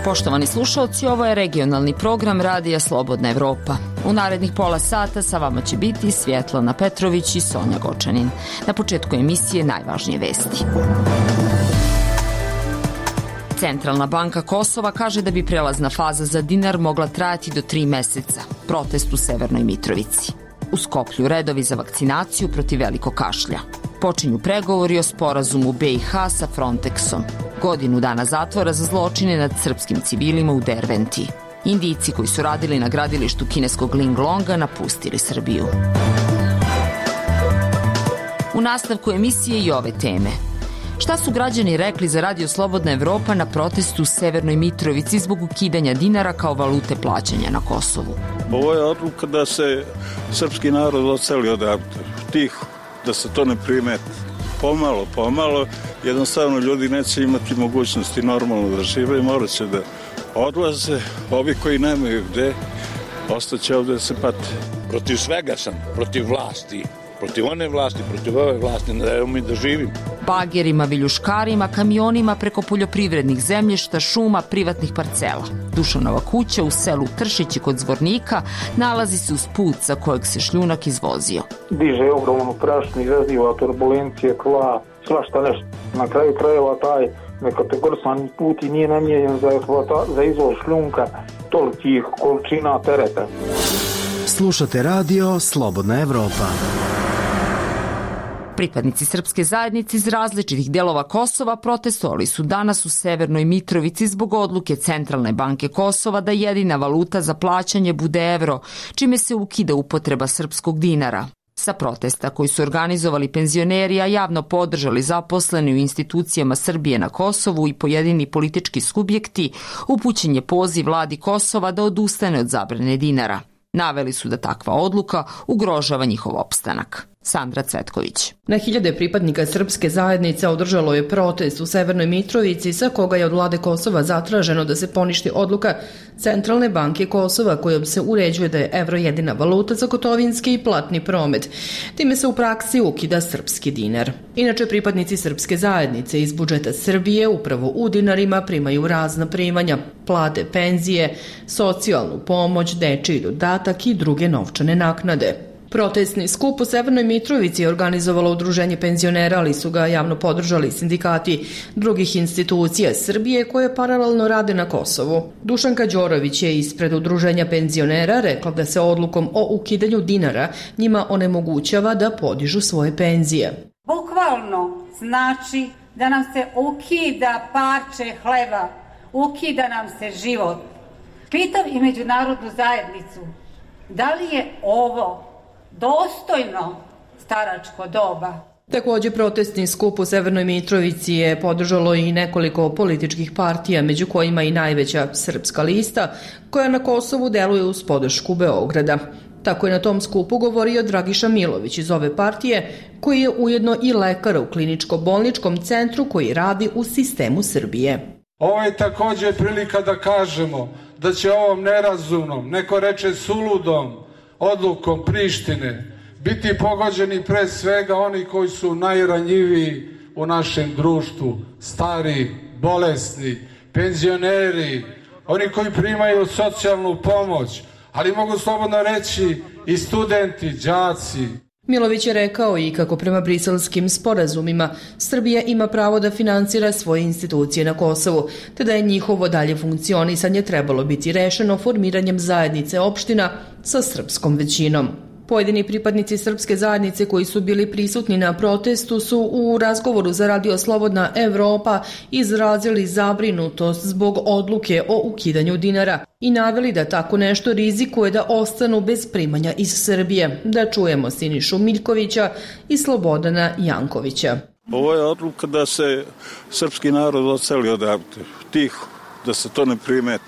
Poštovani slušalci, ovo je regionalni program Radija Slobodna Evropa. U narednih pola sata sa vama će biti Svjetlana Petrović i Sonja Gočanin. Na početku emisije najvažnije vesti. Centralna banka Kosova kaže da bi prelazna faza za dinar mogla trajati do 3 meseca. Protest u Severnoj Mitrovici. U Skoplju redovi za vakcinaciju protiv velikog kašlja. Počinju pregovori o sporazumu BiH sa Frontexom. Godinu dana zatvora za zločine nad srpskim civilima u Derventi. Indijci koji su radili na gradilištu kineskog Linglonga napustili Srbiju. U nastavku emisije i ove teme. Šta su građani rekli za Radio Slobodna Evropa na protestu u Severnoj Mitrovici zbog ukidanja dinara kao valute plaćanja na Kosovu? Ovo je odluka da se srpski narod odseli odavde, tiho, da se to ne primeti. Pomalo, jednostavno ljudi neće imati mogućnosti normalno da žive i morat će da odlaze. Ovi koji nemaju gde, ostaće ovde da se pate. Protiv svega sam, protiv vlasti, protiv one vlasti, protiv ove vlasti, ne daju mi da živim. Bagerima, viljuškarima, kamionima preko poljoprivrednih zemljišta, šuma, privatnih parcela. Dušanova kuća u selu Tršići kod Zvornika nalazi se uz put sa kojeg se šljunak izvozio. Diže ogromnu prašnu, izaziva turbulencije, tla, svašta nešto. Na kraju krajeva taj nekategorisani put i nije namijenjen za izvoz šljunka tolikih količina tereta. Slušate radio Slobodna Evropa. Pripadnici srpske zajednice iz različitih delova Kosova protestovali su danas u Severnoj Mitrovici zbog odluke Centralne banke Kosova da jedina valuta za plaćanje bude evro, čime se ukida upotreba srpskog dinara. Sa protesta koji su organizovali penzioneri, a javno podržali zaposleni u institucijama Srbije na Kosovu i pojedini politički subjekti, upućen je poziv vladi Kosova da odustane od zabrane dinara. Naveli su da takva odluka ugrožava njihov opstanak. Sandra Cvetković. Na hiljade pripadnika srpske zajednice održalo je protest u Severnoj Mitrovici sa koga je od vlade Kosova zatraženo da se poništi odluka Centralne banke Kosova kojom se uređuje da je evro jedina valuta za gotovinski i platni promet. Time se u praksi ukida srpski dinar. Inače, pripadnici srpske zajednice iz budžeta Srbije upravo u dinarima primaju razna primanja, plate, penzije, socijalnu pomoć, dečiji dodatak i druge novčane naknade. Protestni skup u Severnoj Mitrovici je organizovalo udruženje penzionera, ali su ga javno podržali sindikati drugih institucija Srbije koje paralelno rade na Kosovu. Dušanka Đorović je ispred udruženja penzionera rekla da se odlukom o ukidanju dinara njima onemogućava da podižu svoje penzije. Bukvalno znači da nam se ukida parče hleba, ukida nam se život. Pitam i međunarodnu zajednicu, da li je ovo dostojno staračko doba? Također protestni skup u Severnoj Mitrovici je podržalo i nekoliko političkih partija, među kojima i najveća Srpska lista, koja na Kosovu deluje uz podršku Beograda. Tako je na tom skupu govorio Dragiša Milović iz ove partije, koji je ujedno i lekar u kliničko-bolničkom centru koji radi u sistemu Srbije. Ovo je također prilika da kažemo da će ovom nerazumnom, neko reče suludom, odlukom Prištine biti pogođeni pre svega oni koji su najranjiviji u našem društvu, stari, bolesni, penzioneri, oni koji primaju socijalnu pomoć, ali mogu slobodno reći i studenti, đaci. Milović je rekao i kako prema briselskim sporazumima Srbija ima pravo da finansira svoje institucije na Kosovu, te da je njihovo dalje funkcionisanje trebalo biti rešeno formiranjem zajednice opština sa srpskom većinom. Pojedini pripadnici srpske zajednice koji su bili prisutni na protestu su u razgovoru za Radio Slobodna Evropa izrazili zabrinutost zbog odluke o ukidanju dinara i naveli da tako nešto rizikuje da ostanu bez primanja iz Srbije. Da čujemo Sinišu Miljkovića i Slobodana Jankovića. Ovo je odluka da se srpski narod odseli odavde, tiho, da se to ne primeti.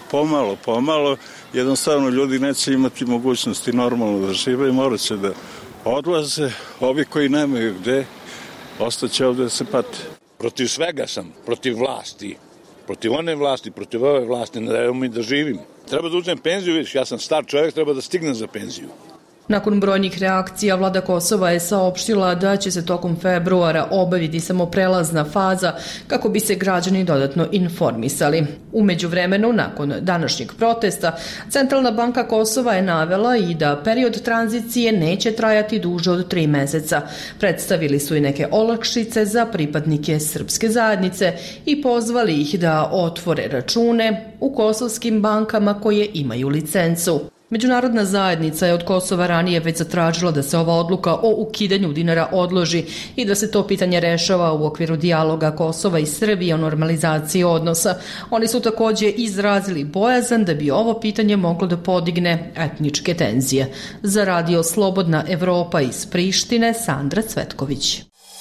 Pomalo, jednostavno ljudi neće imati mogućnosti normalno da žive i morat će da odlaze. Ovi koji nemaju gde, ostaće ovde da se pate. Protiv svega sam, protiv vlasti, protiv one vlasti, protiv ove vlasti, ne daju mi da živim. Treba da uzmem penziju, vidiš, ja sam star čovjek, treba da stignem za penziju. Nakon brojnih reakcija, vlada Kosova je saopštila da će se tokom februara obaviti samo prelazna faza kako bi se građani dodatno informisali. U međuvremenu, nakon današnjeg protesta, Centralna banka Kosova je navela i da period tranzicije neće trajati duže od 3 meseca. Predstavili su i neke olakšice za pripadnike srpske zajednice i pozvali ih da otvore račune u kosovskim bankama koje imaju licencu. Međunarodna zajednica je od Kosova ranije već zatražila da se ova odluka o ukidanju dinara odloži i da se to pitanje rešava u okviru dijaloga Kosova i Srbije o normalizaciji odnosa. Oni su također izrazili bojazan da bi ovo pitanje moglo da podigne etničke tenzije. Za Radio Slobodna Evropa iz Prištine, Sandra Cvetković.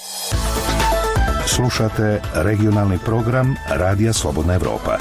Slušate regionalni program Radija Slobodna Evropa.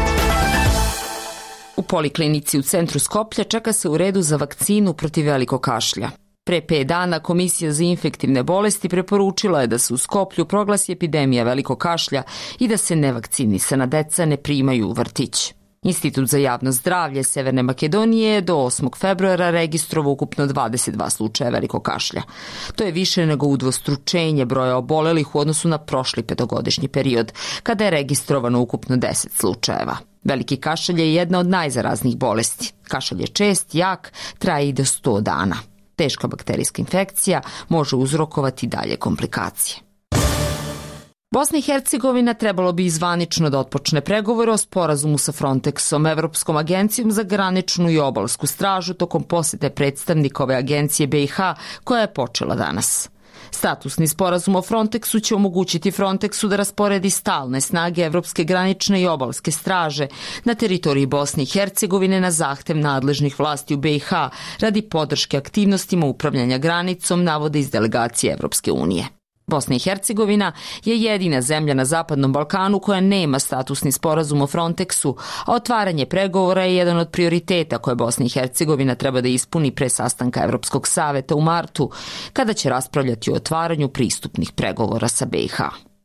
U poliklinici u centru Skoplja čeka se u redu za vakcinu protiv velikog kašlja. Pre 5 dana Komisija za infektivne bolesti preporučila je da se u Skoplju proglasi epidemija velikog kašlja i da se nevakcinisana deca ne primaju u vrtić. Institut za javno zdravlje Severne Makedonije je do 8. februara registrovao ukupno 22 slučaja velikog kašlja. To je više nego udvostručenje broja obolelih u odnosu na prošli 5-godišnji period, kada je registrovano ukupno 10 slučajeva. Veliki kašalj je jedna od najzaraznijih bolesti. Kašalj je čest, jak, traje i do 100 dana. Teška bakterijska infekcija može uzrokovati dalje komplikacije. Bosna i Hercegovina trebalo bi zvanično da otpočne pregovore o sporazumu sa Frontexom, Evropskom agencijom za graničnu i obalsku stražu, tokom posete predstavnika ove agencije BiH, koja je počela danas. Statusni sporazum o Frontexu će omogućiti Frontexu da rasporedi stalne snage Evropske granične i obalske straže na teritoriji Bosne i Hercegovine na zahtev nadležnih vlasti u BiH radi podrške aktivnostima upravljanja granicom, navode iz delegacije Evropske unije. Bosna i Hercegovina je jedina zemlja na Zapadnom Balkanu koja nema statusni sporazum o Frontexu, a otvaranje pregovora je jedan od prioriteta koje Bosna i Hercegovina treba da ispuni pre sastanka Evropskog saveta u martu, kada će raspravljati o otvaranju pristupnih pregovora sa BiH.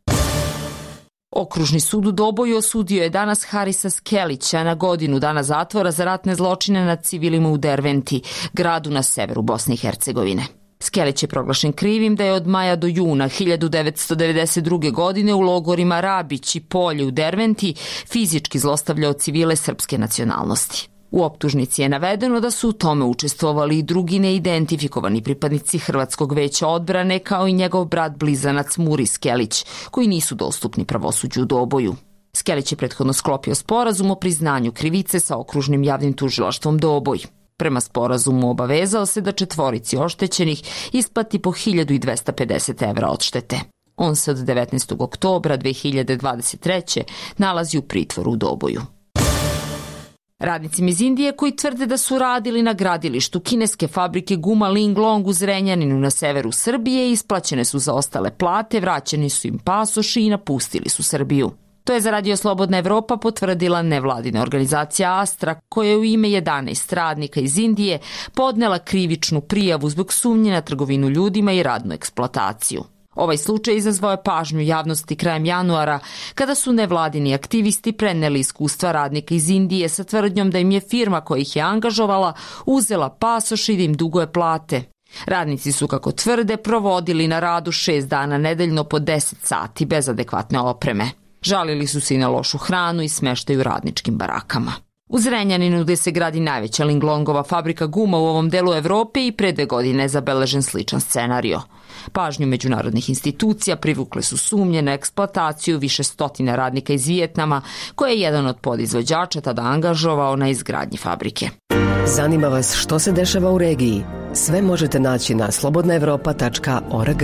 Okružni sud u Doboju osudio je danas Harisa Skelića na godinu dana zatvora za ratne zločine nad civilima u Derventi, gradu na severu Bosne i Hercegovine. Skelić je proglašen krivim da je od maja do juna 1992. godine u logorima Rabić i Polje u Derventi fizički zlostavljao civile srpske nacionalnosti. U optužnici je navedeno da su u tome učestvovali i drugi neidentifikovani pripadnici Hrvatskog veća odbrane, kao i njegov brat blizanac Muri Skelić, koji nisu dostupni pravosuđu u Doboju. Skelić je prethodno sklopio sporazum o priznanju krivice sa okružnim javnim tužilaštvom Doboj. Prema sporazumu obavezao se da 4 oštećenih isplati po 1250 evra odštete. On se od 19. oktobra 2023. nalazi u pritvoru u Doboju. Radnicima iz Indije koji tvrde da su radili na gradilištu kineske fabrike guma Linglong u Zrenjaninu na severu Srbije isplaćene su zaostale plate, vraćeni su im pasoši i napustili su Srbiju. To je za Radio Slobodna Evropa potvrdila nevladina organizacija Astra, koja je u ime 11 radnika iz Indije podnela krivičnu prijavu zbog sumnje na trgovinu ljudima i radnu eksploataciju. Ovaj slučaj izazvao je pažnju javnosti krajem januara, kada su nevladini aktivisti preneli iskustva radnika iz Indije sa tvrdnjom da im je firma koja ih je angažovala uzela pasoš i da im duguje plate. Radnici su, kako tvrde, provodili na radu 6 dana nedeljno po 10 sati bez adekvatne opreme. Žalili su se i na lošu hranu i smeštaj u radničkim barakama. U Zrenjaninu, gde se gradi najveća Linglongova fabrika guma u ovom delu Evrope, i pre 2 godine je zabeležen sličan scenario. Pažnju međunarodnih institucija privukle su sumnje na eksploataciju više stotina radnika iz Vijetnama, koje je jedan od podizvođača tada angažovao na izgradnji fabrike. Zanima vas što se dešava u regiji? Sve možete naći na slobodnaevropa.org.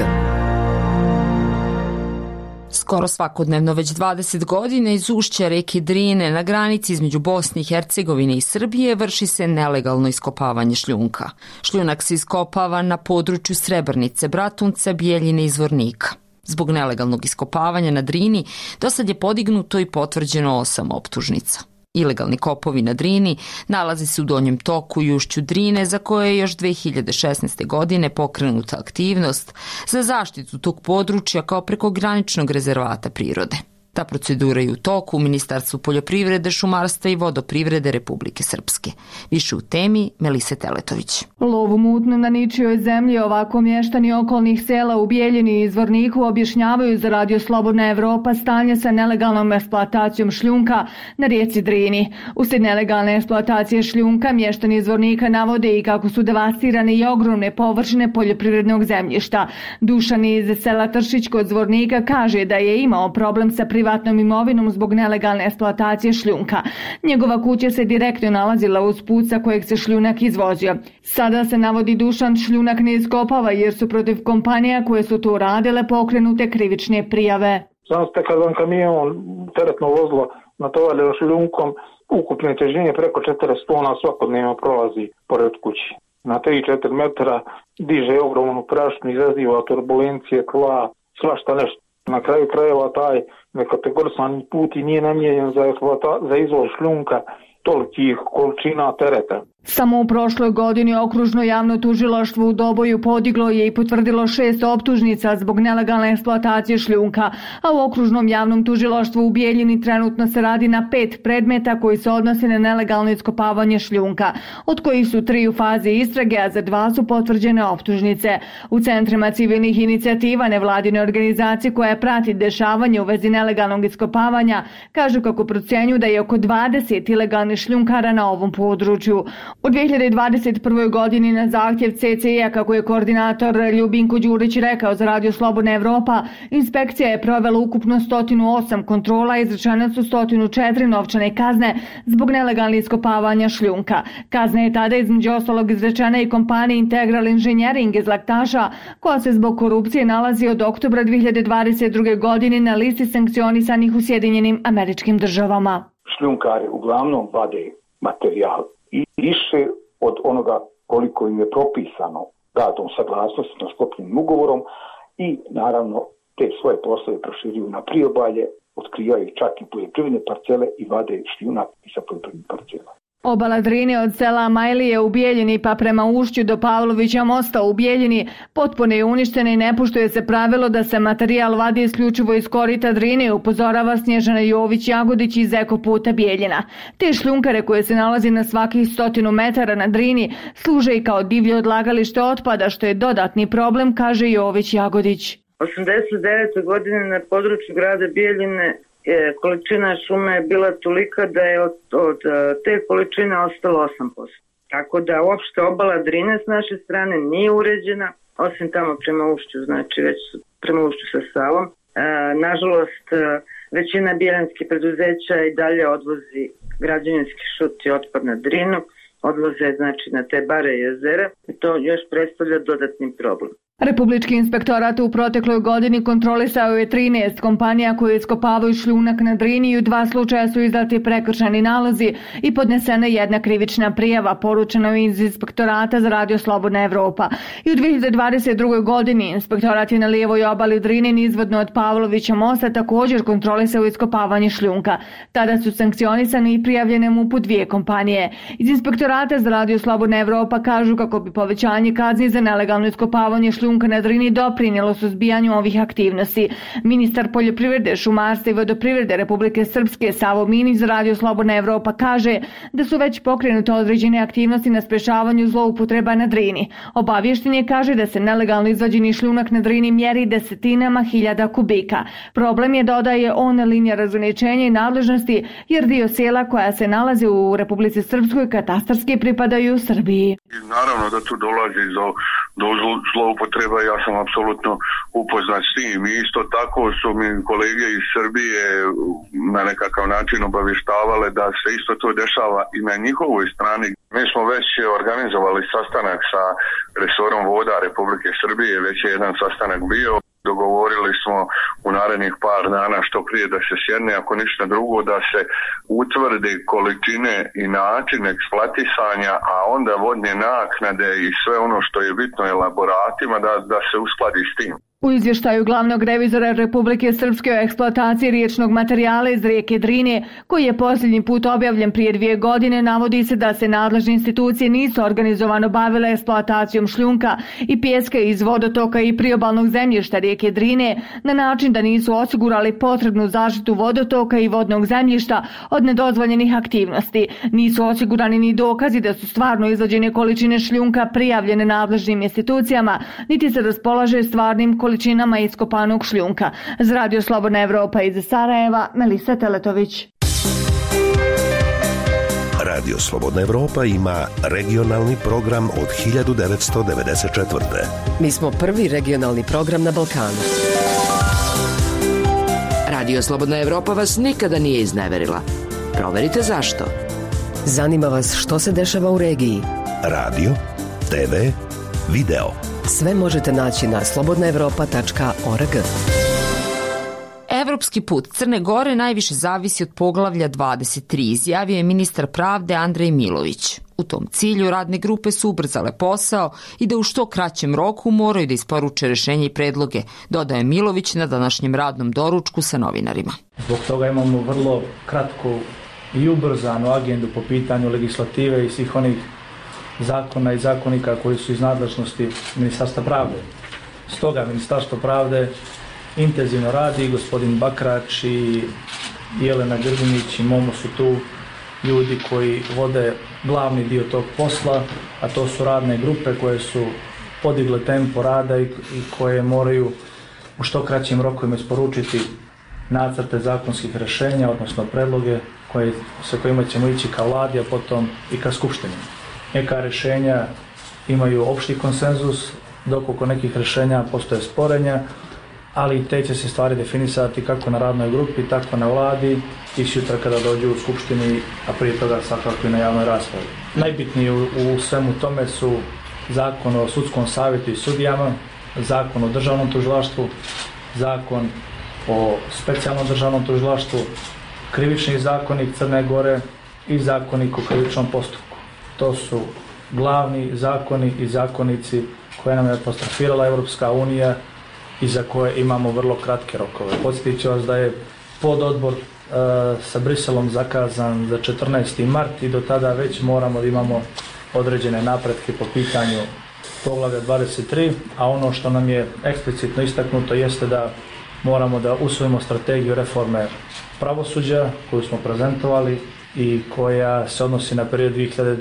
Skoro svakodnevno već 20 godina iz ušća reke Drine na granici između Bosne i Hercegovine i Srbije vrši se nelegalno iskopavanje šljunka. Šljunak se iskopava na području Srebrnice, Bratunca, Bijeljine i Zvornika. Zbog nelegalnog iskopavanja na Drini dosad je podignuto i potvrđeno 8 optužnica. Ilegalni kopovi na Drini nalaze se u donjem toku i ušću Drine, za koje je još 2016. godine pokrenuta aktivnost za zaštitu tog područja kao prekograničnog rezervata prirode. Ta procedura je u toku u Ministarstvu poljoprivrede, šumarstva i vodoprivrede Republike Srpske. Više u temi Melise Teletović. Lov u mutnom na ničijoj zemlji, ovako mještani okolnih sela u Bijeljini i Zvorniku objašnjavaju za Radio Slobodna Evropa stanje sa nelegalnom eksploatacijom šljunka na rijeci Drini. Uslijed nelegalne eksploatacije šljunka, mještani Zvornika navode i kako su devastirane i ogromne površine poljoprivrednog zemljišta. Dušan iz sela Tršić kod Zvornika kaže da je imao problem sa privatnom imovinom zbog nelegalne eksploatacije šljunka. Njegova kuća se direktno nalazila uz put sa kojeg se šljunak izvozio. Sada se navodi Dušan šljunak ne iskopava jer su protiv kompanija koje su to radile pokrenute krivične prijave. Znam ste kad vam kamion teretno vozilo natovaljeno šljunkom, ukupne težine preko 400 tona svakodnevno prolazi pored kući. Na 3-4 metara diže ogromnu prašnu, izaziva turbulencije, tla, svašta nešto. Na kraju krajeva taj nekategorisani put i nije namijenjen za izvoz šljunka tolikih količina tereta. Samo u prošloj godini okružno javno tužilaštvo u Doboju podiglo je i potvrdilo 6 optužnica zbog nelegalne eksploatacije šljunka, a u okružnom javnom tužilaštvu u Bijeljini trenutno se radi na 5 predmeta koji se odnose na nelegalno iskopavanje šljunka, od kojih su 3 u fazi istrage, a za 2 su potvrđene optužnice. U centrima civilnih inicijativa nevladine organizacije koja prati dešavanje u vezi nelegalnog iskopavanja kažu kako procjenjuju da je oko 20 ilegalnih šljunkara na ovom području. U 2021. godini na zahtjev CCI-a, kako je koordinator Ljubinko Đurić rekao za Radio Slobodna Evropa, inspekcija je provela ukupno 108 kontrola, izrečene su 104 novčane kazne zbog nelegalnih iskopavanja šljunka. Kazna je tada između ostalog izrečena i kompaniji Integral Engineering iz Laktaša, koja se zbog korupcije nalazi od oktobra 2022. godine na listi sankcionisanih u Sjedinjenim Američkim Državama. Šljunkari uglavnom vade materijal i više od onoga koliko im je propisano datom saglasnosti na sklopljenim ugovorom i naravno te svoje poslove proširuju na priobalje, otkrivaju čak i poljoprivredne parcele i vade šljunak i sa poljoprivrednih parcela. Obala Drine od sela Majlije u Bijeljini pa prema ušću do Pavlovića mosta u Bijeljini potpuno je uništena i ne poštuje se pravilo da se materijal vadi isključivo iz korita Drine, upozorava Snježana Jović-Jagodić iz Eko puta Bijeljina. Te šljunkare koje se nalazi na svakih 100 metara na Drini služe i kao divlje odlagalište otpada, što je dodatni problem, kaže Jović-Jagodić. 89. godine na području grada Bijeljine količina šume je bila tolika da je od te količine ostalo 8%. Tako da uopšte obala Drine s naše strane nije uređena, osim tamo prema ušću, znači već prema ušću sa Savom. Nažalost, većina bijeljanskih preduzeća i dalje odvozi građevinski šut i otpad na Drinu, odvoze znači na te bare i jezera i to još predstavlja dodatni problem. Republički inspektorat u protekloj godini kontrolisao je 13 kompanija koje iskopavaju šljunak na Drini i u 2 slučaja su izdati prekršajni nalozi i podnesena jedna krivična prijava, poručeno je iz inspektorata za Radio Slobodna Evropa. I u 2022. godini inspektorat je na lijevoj obali Drine nizvodno od Pavlovića mosta također kontrolisao iskopavanje šljunka. Tada su sankcionisane i prijavljene MUP-u 2 kompanije. Iz inspektorata za Radio Slobodna Evropa kažu kako bi povećanje kazni za nelegalno iskopavanje šljunka na Drini doprinijelo suzbijanju ovih aktivnosti. Ministar poljoprivrede, šumarstva i vodoprivrede Republike Srpske Savo Minić za Radio Slobodna Evropa kaže da su već pokrenute određene aktivnosti na sprečavanju zloupotreba na Drini. Obavješten je, kaže, da se nelegalno izvađeni šljunak na Drini mjeri desetinama hiljada kubika. Problem je, dodaje on, linija razgraničenja i nadležnosti, jer dio sela koja se nalazi u Republici Srpskoj katastarski pripadaju Srbiji. Naravno da tu dolazi do zloupotreba, ja sam apsolutno upoznat s tim i isto tako su mi kolege iz Srbije na nekakav način obavještavale da se isto to dešava i na njihovoj strani. Mi smo već organizovali sastanak sa resorom voda Republike Srbije, već je jedan sastanak bio. Dogovorili smo u narednih par dana što prije da se sjedne, ako ništa drugo, da se utvrdi količine i način eksploatisanja, a onda vodne naknade i sve ono što je bitno elaboratima da se uskladi s tim. U izvještaju glavnog revizora Republike Srpske o eksploataciji riječnog materijala iz rijeke Drine, koji je posljednji put objavljen prije 2 godine, navodi se da se nadležne institucije nisu organizovano bavile eksploatacijom šljunka i pijeska iz vodotoka i priobalnog zemljišta rijeke Drine na način da nisu osigurali potrebnu zaštitu vodotoka i vodnog zemljišta od nedozvoljenih aktivnosti. Nisu osigurani ni dokazi da su stvarno izvađene količine šljunka prijavljene nadležnim institucijama, niti se raspolaže stvarnim količinama iskopanog šljunka. Za Radio Slobodna Evropa iz Sarajeva, Melisa Teletović. Radio Slobodna Evropa ima regionalni program od 1994. Mi smo prvi regionalni program na Balkanu. Radio Slobodna Evropa vas nikada nije izneverila. Proverite zašto. Zanima vas što se dešava u regiji. Radio, TV, video. Sve možete naći na slobodnaevropa.org. Evropski put Crne Gore najviše zavisi od poglavlja 23, izjavio je ministar pravde Andrej Milović. U tom cilju radne grupe su ubrzale posao i da u što kraćem roku moraju da isporuče rešenje i predloge, dodaje Milović na današnjem radnom doručku sa novinarima. Zbog toga imamo vrlo kratku i ubrzanu agendu po pitanju legislative i svih onih zakona i zakonika koji su iz nadležnosti Ministarstva pravde. Stoga Ministarstvo pravde intenzivno radi, gospodin Bakrač i Jelena Grdinić i Momo su tu ljudi koji vode glavni dio tog posla, a to su radne grupe koje su podigle tempo rada i koje moraju u što kraćim rokovima isporučiti nacrte zakonskih rešenja, odnosno predloge sa kojima ćemo ići ka vladi, a potom i ka skupštini. Neka rešenja imaju opšti konsenzus, dok oko nekih rešenja postoje sporenja, ali te će se stvari definisati kako na radnoj grupi, tako na vladi i sutra kada dođu u skupštini, a prije toga svakako i na javnoj raspravi. Najbitnije u svemu tome su zakon o sudskom savjetu i sudijama, zakon o državnom tužilaštvu, zakon o specijalnom državnom tužilaštvu, krivični zakonik Crne Gore i zakonik o krivičnom postupku. To su glavni zakoni i zakonici koje nam je apostrofirala Evropska unija i za koje imamo vrlo kratke rokove. Podsjetit ću vas da je pododbor sa Briselom zakazan za 14. mart i do tada već moramo da imamo određene napretke po pitanju poglavlja 23, a ono što nam je eksplicitno istaknuto jeste da moramo da usvojimo strategiju reforme pravosuđa koju smo prezentovali i koja se odnosi na period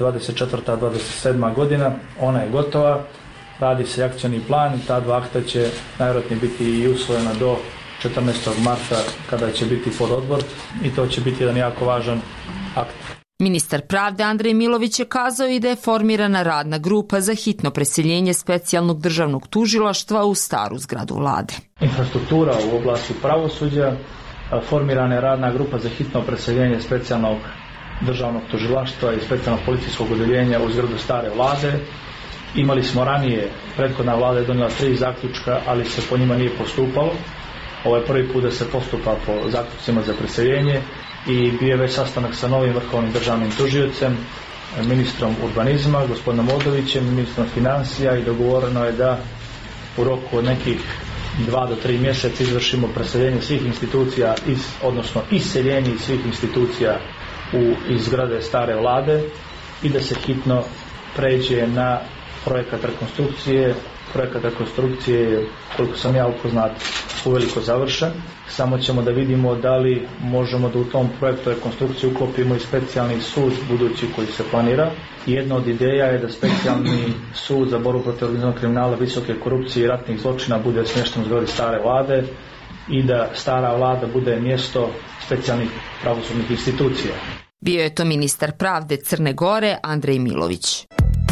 2024-2027 godina. Ona je gotova, radi se akcioni plan i ta dva akta će najvjerojatnije biti i usvojena do 14. marta kada će biti pododbor i to će biti jedan jako važan akt. Ministar pravde Andrej Milović je kazao i da je formirana radna grupa za hitno preseljenje specijalnog državnog tužilaštva u staru zgradu vlade. Infrastruktura u oblasti pravosuđa, formirana je radna grupa za hitno preseljenje specijalnog državnog tužilaštva i specijalnog policijskog odeljenja u zgradu stare vlade. Imali smo ranije, prethodna vlada je donijela 3 zaključka, ali se po njima nije postupalo. Ovo je prvi put da se postupa po zaključcima za preseljenje i bio je već sastanak sa novim vrhovnim državnim tužiocem, ministrom urbanizma, gospodinom Odovićem, ministrom financija i dogovoreno je da u roku od nekih 2 do 3 mjeseca izvršimo preseljenje svih institucija, odnosno iseljenje svih institucija iz zgrade stare vlade i da se hitno pređe na projekat rekonstrukcije. Projekat rekonstrukcije je, koliko sam ja upoznat, uveliko završen. Samo ćemo da vidimo da li možemo da u tom projektu rekonstrukcije uklopimo i specijalni sud budući koji se planira. Jedna od ideja je da specijalni sud za borbu protiv organizovanog kriminala, visoke korupcije i ratnih zločina bude smješten u zgradi stare vlade i da stara vlada bude mjesto specijalnih pravosudnih institucija. Bio je to ministar pravde Crne Gore Andrej Milović.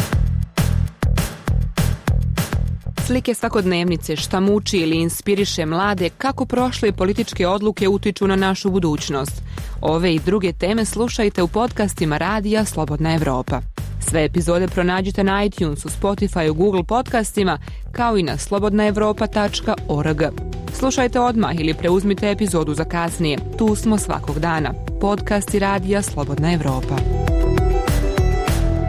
Slike svakodnevnice, šta muči ili inspiriše mlade, kako prošle političke odluke utiču na našu budućnost. Ove i druge teme slušajte u podcastima Radija Slobodna Evropa. Sve epizode pronađite na iTunesu, Spotifyu, Google podcastima, kao i na slobodnaevropa.org. Slušajte odmah ili preuzmite epizodu za kasnije. Tu smo svakog dana. Podcasti Radija Slobodna Evropa.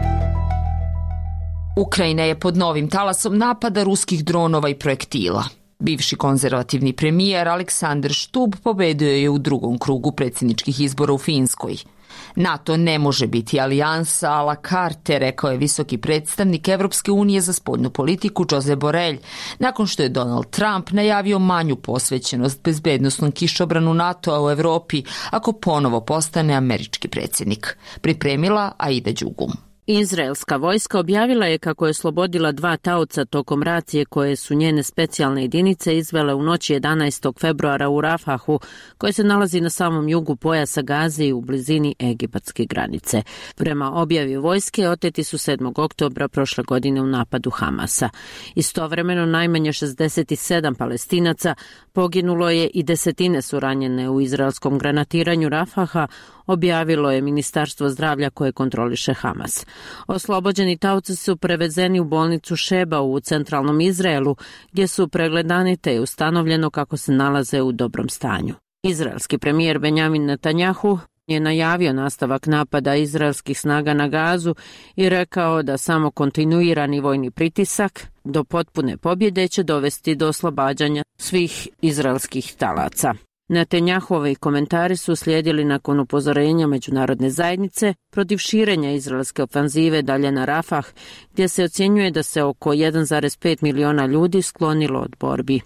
Ukrajina je pod novim talasom napada ruskih dronova i projektila. Bivši konzervativni premijer Aleksandar Stubb pobedio je u drugom krugu predsjedničkih izbora u Finskoj. NATO ne može biti alijansa a la carte, rekao je visoki predstavnik Evropske unije za spoljnu politiku Josep Borrell, nakon što je Donald Trump najavio manju posvećenost bezbednosnom kišobranu NATO-a u Evropi ako ponovo postane američki predsjednik. Pripremila Aida Đugum. Izraelska vojska objavila je kako je oslobodila 2 taoca tokom racije koje su njene specijalne jedinice izvele u noći 11. februara u Rafahu, koje se nalazi na samom jugu pojasa Gaze i u blizini egipatske granice. Prema objavi vojske, oteti su 7. oktobra prošle godine u napadu Hamasa. Istovremeno najmanje 67 Palestinaca, poginulo je i desetine su ranjene u izraelskom granatiranju Rafaha, objavilo je Ministarstvo zdravlja koje kontroliše Hamas. Oslobođeni taoci su prevezeni u bolnicu Šeba u centralnom Izraelu, gdje su pregledani te je ustanovljeno kako se nalaze u dobrom stanju. Izraelski premijer Benjamin Netanjahu je najavio nastavak napada izraelskih snaga na Gazu i rekao da samo kontinuirani vojni pritisak do potpune pobjede će dovesti do oslobađanja svih izraelskih talaca. Netanjahuovi komentari su slijedili nakon upozorenja međunarodne zajednice protiv širenja izraelske ofanzive dalje na Rafah, gdje se ocjenjuje da se oko 1,5 miliona ljudi sklonilo od borbi.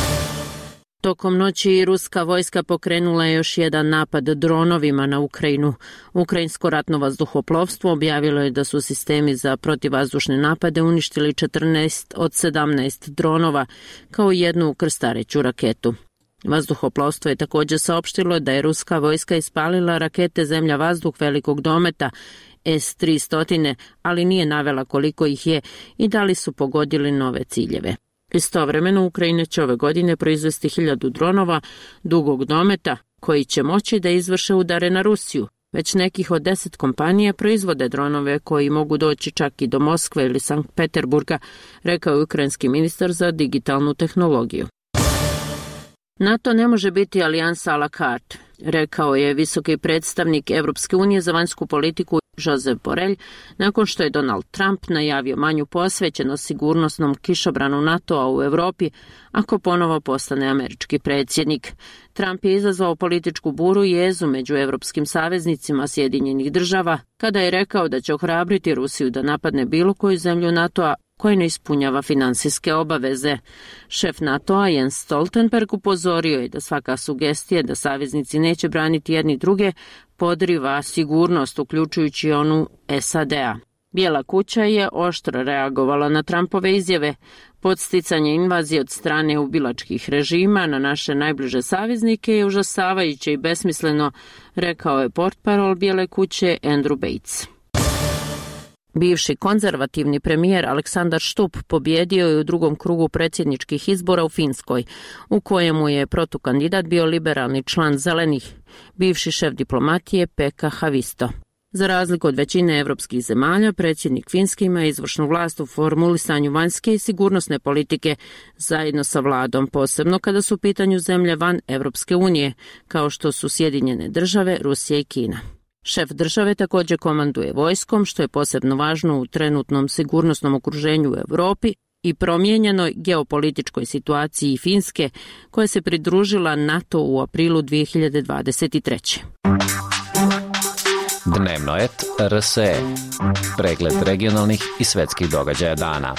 Tokom noći ruska vojska pokrenula je još jedan napad dronovima na Ukrajinu. Ukrajinsko ratno vazduhoplovstvo objavilo je da su sistemi za protivvazdušne napade uništili 14 od 17 dronova, kao jednu krstareću raketu. Vazduhoplovstvo je također saopštilo da je ruska vojska ispalila rakete zemlja-vazduh velikog dometa S-300, ali nije navela koliko ih je i da li su pogodili nove ciljeve. Istovremeno Ukrajina će ove godine proizvesti 1000 dronova dugog dometa koji će moći da izvrše udare na Rusiju. Već nekih od 10 kompanija proizvode dronove koji mogu doći čak i do Moskve ili Sankt Peterburga, rekao je ukrajinski ministar za digitalnu tehnologiju. NATO ne može biti alijansa a la carte, rekao je visoki predstavnik Evropske unije za vanjsku politiku Josep Borrell, nakon što je Donald Trump najavio manju posvećenost sigurnosnom kišobranu NATO-a u Evropi ako ponovo postane američki predsjednik. Trump je izazvao političku buru i jezu među evropskim saveznicima Sjedinjenih država kada je rekao da će ohrabriti Rusiju da napadne bilo koju zemlju NATO-a koji ne ispunjava finansijske obaveze. Šef NATO-a Jens Stoltenberg upozorio je da svaka sugestija da saveznici neće braniti jedni druge podriva sigurnost, uključujući onu SAD-a. Bijela kuća je oštro reagovala na Trumpove izjave. Podsticanje invazije od strane ubilačkih režima na naše najbliže saveznike je užasavajuće i besmisleno, rekao je portparol Bijele kuće Andrew Bates. Bivši konzervativni premijer Aleksandar Stubb pobjedio je u drugom krugu predsjedničkih izbora u Finskoj, u kojemu je protukandidat bio liberalni član Zelenih, bivši šef diplomatije Pekka Haavisto. Za razliku od većine evropskih zemalja, predsjednik Finske ima izvršnu vlast u formulisanju vanjske i sigurnosne politike zajedno sa vladom, posebno kada su u pitanju zemlje van Evropske unije, kao što su Sjedinjene države, Rusija i Kina. Šef države također komanduje vojskom, što je posebno važno u trenutnom sigurnosnom okruženju u Europi i promijenjenoj geopolitičkoj situaciji Finske, koja se pridružila NATO u aprilu 2023. Dnevno et RSE. Pregled regionalnih i svetskih događaja dana.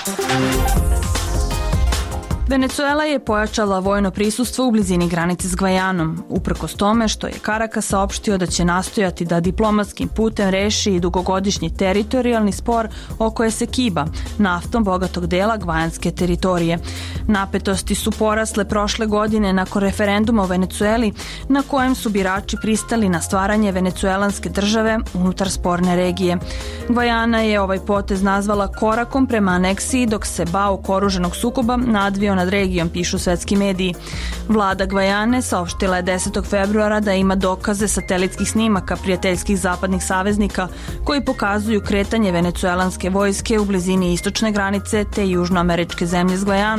Venecuela je pojačala vojno prisustvo u blizini granice s Gvajanom, uprkos tome što je Caracas saopštio da će nastojati da diplomatskim putem reši i dugogodišnji teritorijalni spor oko Esequiba, naftom bogatog dela gvajanske teritorije. Napetosti su porasle prošle godine nakon referenduma u Venecueli, na kojem su birači pristali na stvaranje venecuelanske države unutar sporne regije. Gvajana je ovaj potez nazvala korakom prema aneksiji, dok se bauk oruženog sukoba nadvio nad regijom, pišu svetski mediji. Vlada Gvajane saopštila je 10. februara da ima dokaze satelitskih snimaka prijateljskih zapadnih saveznika koji pokazuju kretanje venecuelanske vojske u blizini istočne granice te južnoameričke zemlje s Gvajanom.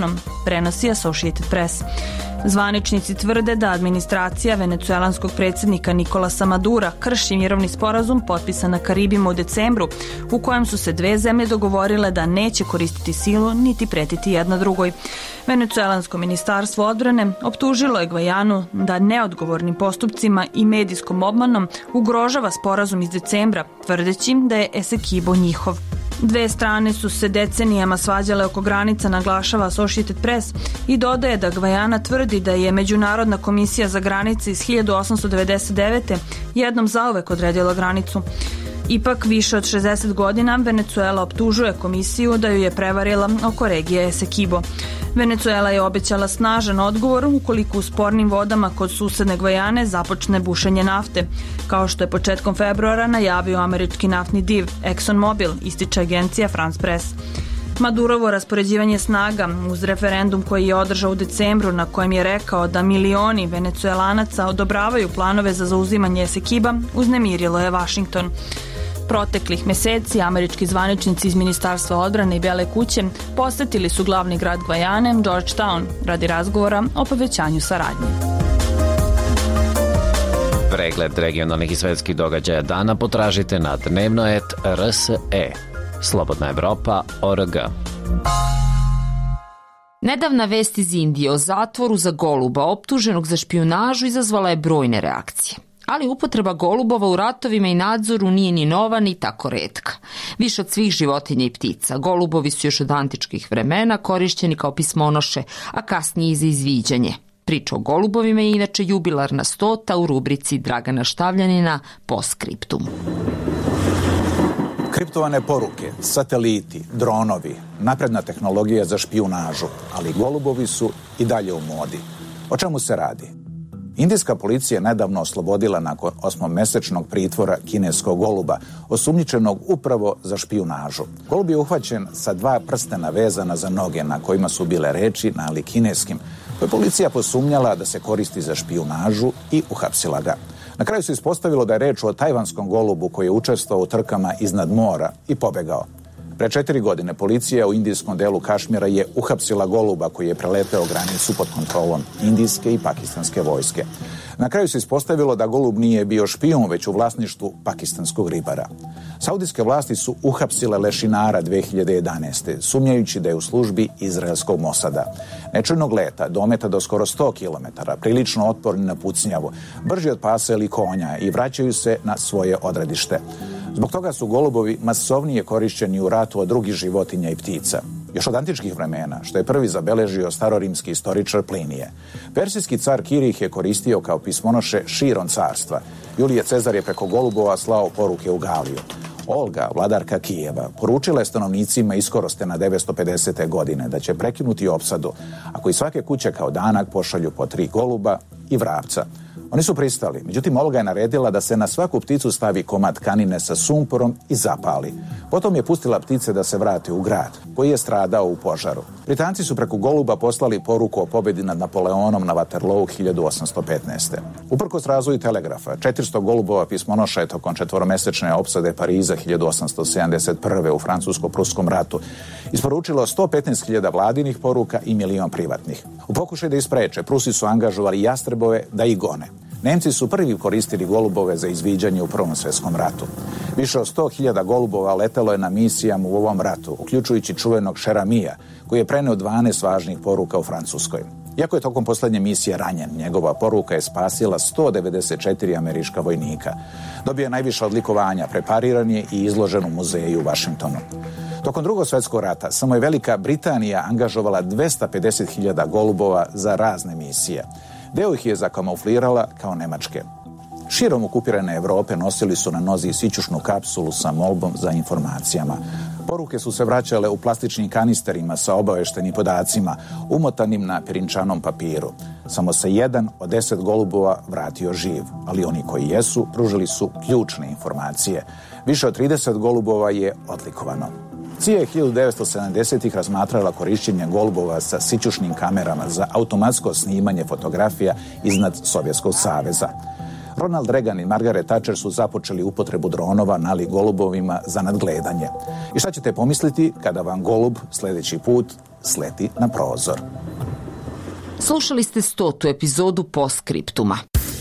prenosi Associated Press. Zvaničnici tvrde da administracija venecuelanskog predsjednika Nikolasa Madura krši mirovni sporazum potpisan na Karibima u decembru, u kojem su se dve zemlje dogovorile da neće koristiti silu niti pretiti jedna drugoj. Venecuelansko ministarstvo odbrane optužilo je Gvajanu da neodgovornim postupcima i medijskom obmanom ugrožava sporazum iz decembra, tvrdeći da je Essequibo njihov. Dve strane su se decenijama svađale oko granica, naglašava Associated Press, i dodaje da Gvajana tvrdi da je Međunarodna komisija za granice iz 1899. jednom zauvek odredila granicu. Ipak, više od 60 godina Venecuela optužuje komisiju da ju je prevarila oko regije Essequibo. Venecuela je obećala snažan odgovor ukoliko u spornim vodama kod susedne Gvajane započne bušenje nafte, kao što je početkom februara najavio američki naftni div ExxonMobil, ističe agencija France Press. Madurovo raspoređivanje snaga uz referendum koji je održao u decembru, na kojem je rekao da milioni Venecuelanaca odobravaju planove za zauzimanje Essequiba, uznemirilo je Washington. Proteklih meseci američki zvaničnici iz Ministarstva odbrane i Bele kuće posetili su glavni grad Gvajane, Georgetown, radi razgovora o povećanju saradnje. Pregled regionalnih i svetskih događaja dana potražite na dnevnoet.rse. Slobodna Evropa.org. Nedavna vest iz Indije o zatvoru za goluba optuženog za špijunažu izazvala je brojne reakcije. Ali upotreba golubova u ratovima i nadzoru nije ni nova ni tako retka. Više od svih životinja i ptica, golubovi su još od antičkih vremena korišćeni kao pismonoše, a kasnije i za izviđanje. Priča o golubovima je inače jubilarna 100. u rubrici Dragana Štavljanina Postscriptum. Kriptovane poruke, sateliti, dronovi, napredna tehnologija za špijunažu, ali golubovi su i dalje u modi. O čemu se radi? Indijska policija je nedavno oslobodila nakon 8-mesečnog pritvora kineskog goluba, osumnjičenog upravo za špijunažu. Golub je uhvaćen sa 2 prstena vezana za noge na kojima su bile reči na ali kineskim, koje policija posumnjala da se koristi za špijunažu i uhapsila ga. Na kraju se ispostavilo da je reč o tajvanskom golubu koji je učestvovao u trkama iznad mora i pobegao. Pre 4 godine policija u indijskom delu Kašmira je uhapsila goluba koji je preleteo granicu pod kontrolom indijske i pakistanske vojske. Na kraju se ispostavilo da golub nije bio špijun, već u vlasništvu pakistanskog ribara. Saudijske vlasti su uhapsile lešinara 2011. sumnjajući da je u službi izraelskog Mosada. Nečujnog leta, dometa do skoro 100 km, prilično otporni na pucnjavu, brži od pasa ili konja i vraćaju se na svoje odredište. Zbog toga su golubovi masovnije korišćeni u ratu od drugih životinja i ptica. Još od antičkih vremena, što je prvi zabeležio starorimski istoričar Plinije. Persijski car Kir ih je koristio kao pismonoše širom carstva. Julije Cezar je preko golubova slao poruke u Galiju. Olga, vladarka Kijeva, poručila je stanovnicima Iskoroste na 950. godine da će prekinuti opsadu ako iz svake kuće kao danak pošalju po 3 goluba i vrapca. Oni su pristali, međutim Olga je naredila da se na svaku pticu stavi komad tkanine sa sumporom i zapali. Potom je pustila ptice da se vrate u grad, koji je stradao u požaru. Britanci su preko goluba poslali poruku o pobedi nad Napoleonom na Waterloo 1815. Uprkos razvoju telegrafa, 400 golubova pismonoša je tokom 4-mesečne opsade Pariza 1871. u Francusko-Pruskom ratu isporučilo 115.000 vladinih poruka i 1.000.000 privatnih. U pokušaju da ispreče, Prusi su angažovali jastrebove da ih gone. Nemci su prvi koristili golubove za izviđanje u Prvom svjetskom ratu. Više od 100.000 golubova letelo je na misijama u ovom ratu, uključujući čuvenog Šeramija, koji je preneo 12 važnih poruka u Francuskoj. Iako je tokom poslednje misije ranjen, njegova poruka je spasila 194 američka vojnika. Dobio je najviše odlikovanja, prepariran je i izložen u muzeju u Vašingtonu. Tokom Drugog svjetskog rata samo je Velika Britanija angažovala 250.000 golubova za razne misije. Deo ih je zakamuflirala kao nemačke. Širom okupirane Evrope nosili su na nozi sićušnu kapsulu sa molbom za informacijama. Poruke su se vraćale u plastičnim kanisterima sa obaveštenim podacima, umotanim na pirinčanom papiru. Samo se 1 od 10 golubova vratio živ, ali oni koji jesu pružili su ključne informacije. Više od 30 golubova je odlikovano. CIA je 1970-ih razmatrala korišćenje golubova sa sićušnim kamerama za automatsko snimanje fotografija iznad Sovjetskog saveza. Ronald Reagan i Margaret Thatcher su započeli upotrebu dronova nalik golubovima za nadgledanje. I šta ćete pomisliti kada vam golub sljedeći put sleti na prozor? Slušali ste 100. epizodu Postscriptuma.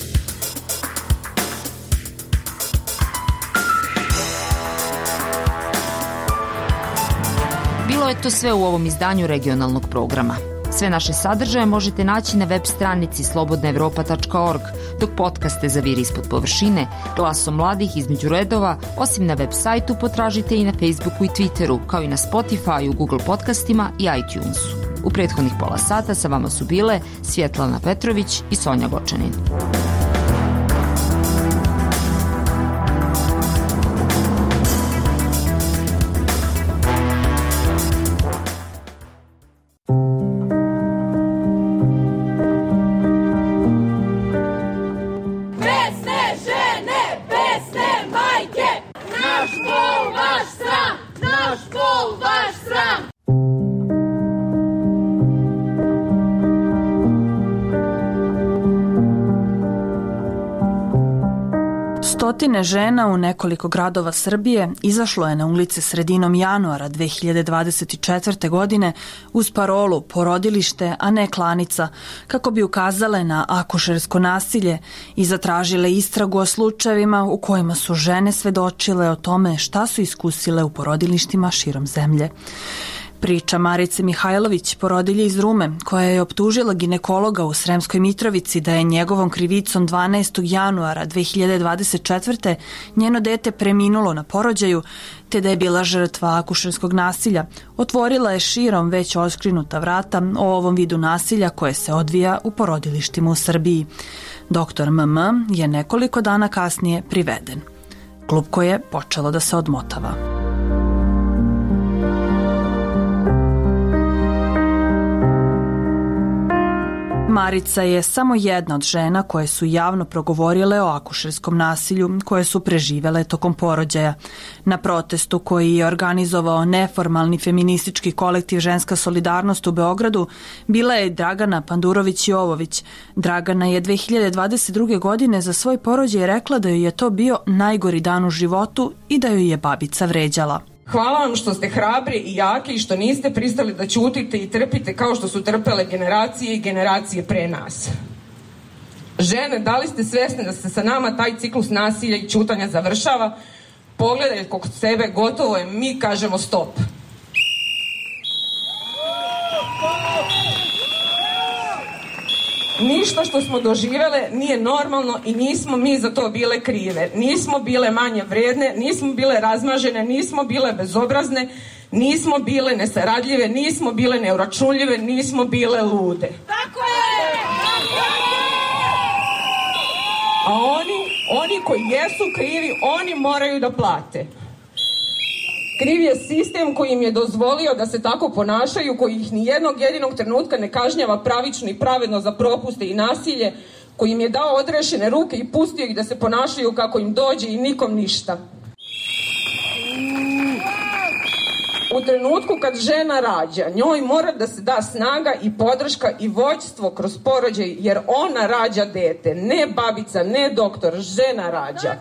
Bilo je to sve u ovom izdanju regionalnog programa. Sve naše sadržaje možete naći na web stranici slobodnaevropa.org, dok podcaste za Vir ispod površine, Glasom mladih između redova, osim na web sajtu potražite i na Facebooku i Twitteru, kao i na Spotifyu, Google podcastima i iTunesu. U prethodnih pola sata sa vama su bile Svjetlana Petrović i Sonja Gočanin. Stotine žena u nekoliko gradova Srbije izašlo je na ulice sredinom januara 2024. godine uz parolu porodilište, a ne klanica, kako bi ukazale na akušersko nasilje i zatražile istragu o slučajevima u kojima su žene svedočile o tome šta su iskusile u porodilištima širom zemlje. Priča Marice Mihajlović, porodilje iz Rume, koja je optužila ginekologa u Sremskoj Mitrovici da je njegovom krivicom 12. januara 2024. njeno dete preminulo na porođaju, te da je bila žrtva akušerskog nasilja, otvorila je širom već oskrinuta vrata o ovom vidu nasilja koje se odvija u porodilištima u Srbiji. Doktor MM je nekoliko dana kasnije priveden. Klupko je počelo da se odmotava. Marica je samo jedna od žena koje su javno progovorile o akušerskom nasilju koje su preživele tokom porođaja. Na protestu koji je organizovao neformalni feministički kolektiv Ženska solidarnost u Beogradu bila je Dragana Pandurović-Jovović. Dragana je 2022. godine za svoj porođaj rekla da joj je to bio najgori dan u životu i da joj je babica vređala. Hvala vam što ste hrabri i jaki i što niste pristali da ćutite i trpite kao što su trpele generacije i generacije pre nas. Žene, da li ste svesne da se sa nama taj ciklus nasilja i ćutanja završava? Pogledajte kod sebe, gotovo je, mi kažemo stop. Ništa što smo doživele nije normalno i nismo mi za to bile krive. Nismo bile manje vredne, nismo bile razmažene, nismo bile bezobrazne, nismo bile nesaradljive, nismo bile neuračunljive, nismo bile lude. Tako je! A oni koji jesu krivi, oni moraju da plate. Kriv je sistem koji im je dozvolio da se tako ponašaju, koji ih ni jednog jedinog trenutka ne kažnjava pravično i pravedno za propuste i nasilje, koji im je dao odrešene ruke i pustio ih da se ponašaju kako im dođe i nikom ništa. U trenutku kad žena rađa, njoj mora da se da snaga i podrška i vođstvo kroz porođaj, jer ona rađa dete, ne babica, ne doktor, žena rađa.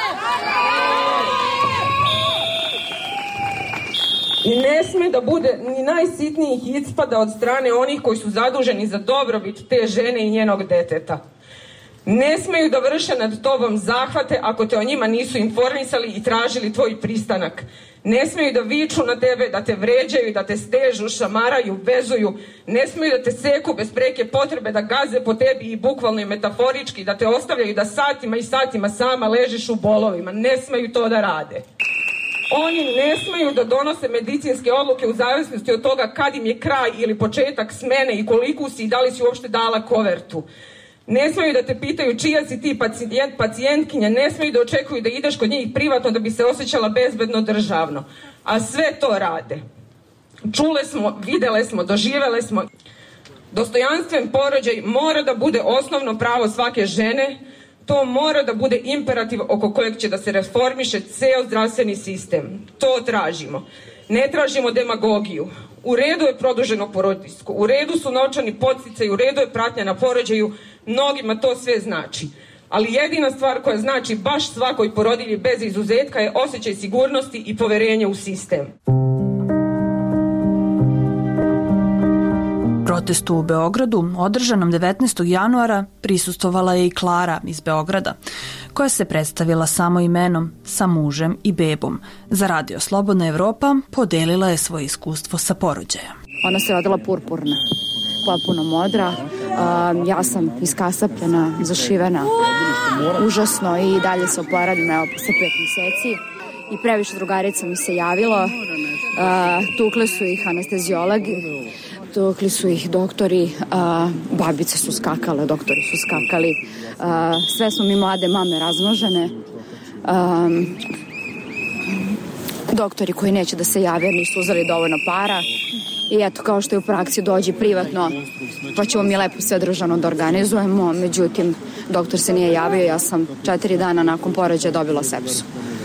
I ne sme da bude ni najsitnijih ispada od strane onih koji su zaduženi za dobrobit te žene i njenog deteta. Ne smeju da vrše nad tobom zahvate ako te o njima nisu informisali i tražili tvoj pristanak. Ne smeju da viču na tebe, da te vređaju, da te stežu, šamaraju, vezuju. Ne smeju da te seku bez preke potrebe, da gaze po tebi i bukvalno i metaforički, da te ostavljaju da satima i satima sama ležiš u bolovima. Ne smeju to da rade. Oni ne smeju da donose medicinske odluke u zavisnosti od toga kad im je kraj ili početak smene i koliko si i da li si uopšte dala kovertu. Ne smeju da te pitaju čija si ti pacijentkinja, ne smeju da očekuju da ideš kod njih privatno da bi se osjećala bezbedno državno. A sve to rade. Čule smo, videle smo, doživele smo. Dostojanstven porođaj mora da bude osnovno pravo svake žene. To mora da bude imperativ oko kojeg će da se reformiše ceo zdravstveni sistem. To tražimo. Ne tražimo demagogiju. U redu je produženo porodiljsko, u redu su novčani podsticaji, u redu je pratnja na porođaju, mnogima to sve znači. Ali jedina stvar koja znači baš svakoj porodilji bez izuzetka je osjećaj sigurnosti i poverenje u sistem. Protestu u Beogradu, održanom 19. januara, prisustvovala je i Klara iz Beograda, koja se predstavila samo imenom, sa mužem i bebom. Za Radio Slobodna Evropa podelila je svoje iskustvo sa porođaja. Ona se rodila purpurna, potpuno modra. Ja sam iskasapljena, zašivena, užasno i dalje se oporavim, evo, posle 5 meseci. I previše drugarica mi se javilo. Tukle su ih anesteziologi, tukli su ih doktori, babice su skakale, doktori su skakali. Sve smo mi mlade mame razmnožene. Doktori koji neće da se jave nisu uzeli dovoljno para. I eto, kao što je u praksi, dođi privatno, pa ćemo mi lepo sve državno da organizujemo. Međutim, doktor se nije javio, ja sam 4 dana nakon porođaja dobila sepsu.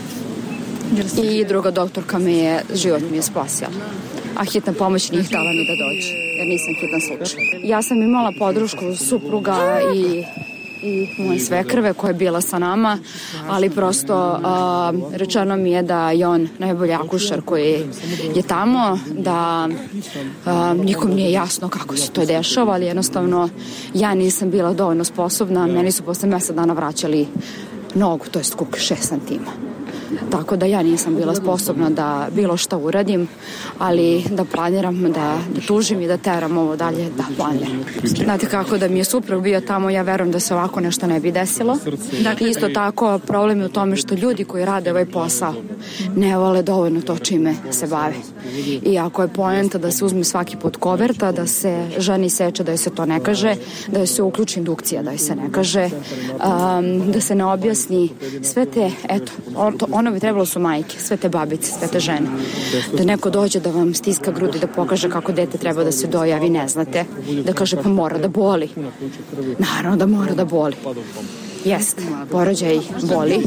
I druga doktorka život mi je spasila. A hitna pomoć nije htjela ni da dođe, jer nisam hitan slučaj. Ja sam imala podršku supruga i moje svekrve koja je bila sa nama, ali prosto rečeno mi je da je on najbolji akušer koji je tamo, da nikom nije jasno kako se to dešava, ali jednostavno ja nisam bila dovoljno sposobna. Meni su posle mjesec dana vraćali nogu, to jest kuk 6 santima. Tako da ja nisam bila sposobna da bilo šta uradim, ali da planiram, da tužim i da teram ovo dalje, da planiram. Znate kako, da mi je suprug bio tamo, ja verujem da se ovako nešto ne bi desilo. Isto tako, problem je u tome što ljudi koji rade ovaj posao ne vole dovoljno to čime se bave. I ako je poenta da se uzme svaki put koverta, da se ženi seče, da joj se to ne kaže, da joj se uključi indukcija, da joj se ne kaže, da se ne objasni sve te, eto, ono bi trebalo su majke, sve te babice, sve te žene. Da neko dođe da vam stiska grudi, da pokaže kako dete treba da se doja, vi ne znate. Da kaže pa mora da boli. Naravno da mora da boli. Jest, porođaj boli,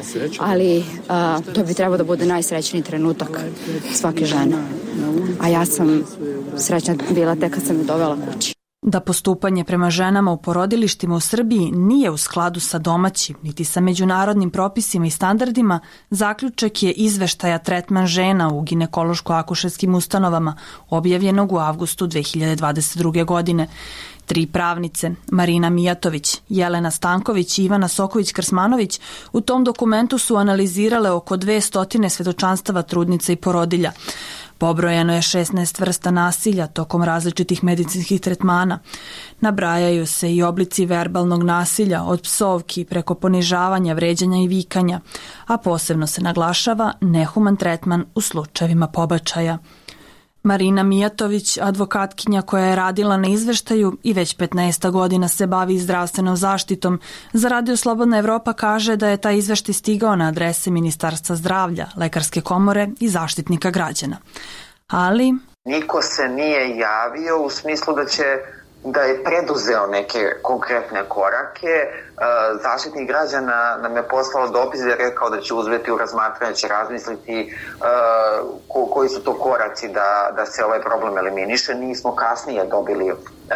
ali to bi trebalo da bude najsrećniji trenutak svake žene. A ja sam srećna bila tek kad sam je dovela kući. Da postupanje prema ženama u porodilištima u Srbiji nije u skladu sa domaćim niti sa međunarodnim propisima i standardima, zaključak je izveštaja Tretman žena u ginekološko-akušerskim ustanovama, objavljenog u avgustu 2022. godine. 3 pravnice, Marina Mijatović, Jelena Stanković i Ivana Soković-Krsmanović, u tom dokumentu su analizirale oko 200 svedočanstava trudnica i porodilja. Pobrojano je 16 vrsta nasilja tokom različitih medicinskih tretmana. Nabrajaju se i oblici verbalnog nasilja, od psovki preko ponižavanja, vređanja i vikanja, a posebno se naglašava nehuman tretman u slučajevima pobačaja. Marina Mijatović, advokatkinja koja je radila na izveštaju i već 15 godina se bavi zdravstvenom zaštitom, za Radio Slobodna Evropa kaže da je taj izveštaj stigao na adrese Ministarstva zdravlja, Lekarske komore i Zaštitnika građana. Ali niko se nije javio u smislu da je preduzeo neke konkretne korake. Zaštitnik građana nam je poslao dopis i je rekao da će uzeti u razmatranje, će razmisliti koji su to koraci da se ovaj problem eliminiše. Nismo kasnije dobili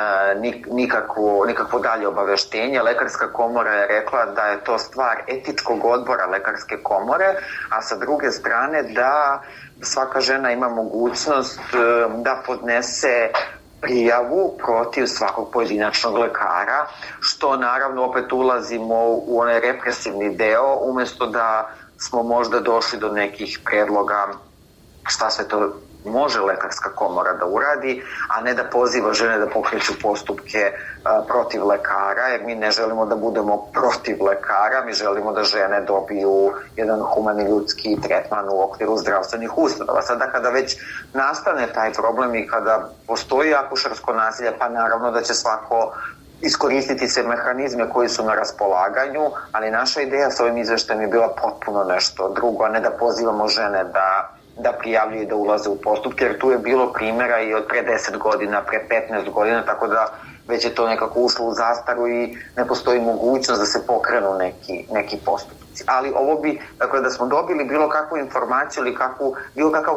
nikakvo dalje obaveštenje. Lekarska komora je rekla da je to stvar etičkog odbora Lekarske komore, a sa druge strane da svaka žena ima mogućnost da podnese prijavu protiv svakog pojedinačnog lekara, što naravno opet ulazimo u onaj represivni deo, umjesto da smo možda došli do nekih predloga šta sve to može Lekarska komora da uradi, a ne da poziva žene da pokreću postupke protiv lekara, jer mi ne želimo da budemo protiv lekara, mi želimo da žene dobiju jedan humani ljudski tretman u okviru zdravstvenih ustanova. Sada kada već nastane taj problem i kada postoji akušersko nasilje, pa naravno da će svako iskoristiti sve mehanizme koji su na raspolaganju, ali naša ideja sa ovim izveštajem je bila potpuno nešto drugo, a ne da pozivamo žene da prijavljuju i da ulaze u postupke, jer tu je bilo primjera i od pre 10 godina, pre 15 godina, tako da već je to nekako ušlo u zastaru i ne postoji mogućnost da se pokrenu neki postupci. Ali ovo bi, dakle, da smo dobili bilo kakvu informaciju ili bilo kakav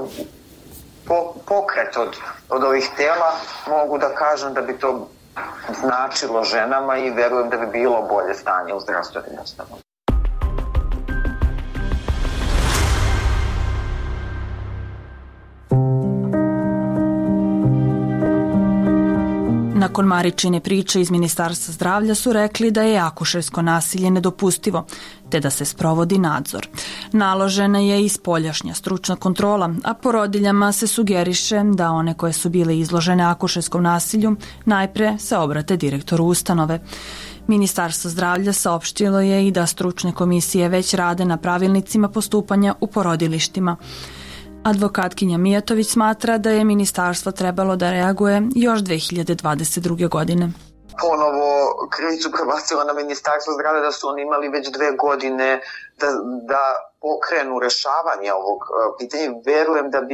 pokret od ovih tela, mogu da kažem da bi to značilo ženama i verujem da bi bilo bolje stanje u zdravstvenim ustanovama. Nakon Maričine priče iz Ministarstva zdravlja su rekli da je akušersko nasilje nedopustivo, te da se sprovodi nadzor. Naložena je i spoljašnja stručna kontrola, a porodiljama se sugeriše da one koje su bile izložene akušerskom nasilju najpre se obrate direktoru ustanove. Ministarstvo zdravlja saopštilo je i da stručne komisije već rade na pravilnicima postupanja u porodilištima. Advokatkinja Mijatović smatra da je ministarstvo trebalo da reaguje još 2022. godine. Ponovo krivicu prebacila na Ministarstvo zdravlja da su oni imali već 2 godine da pokrenu rešavanje ovog pitanja. Verujem da bi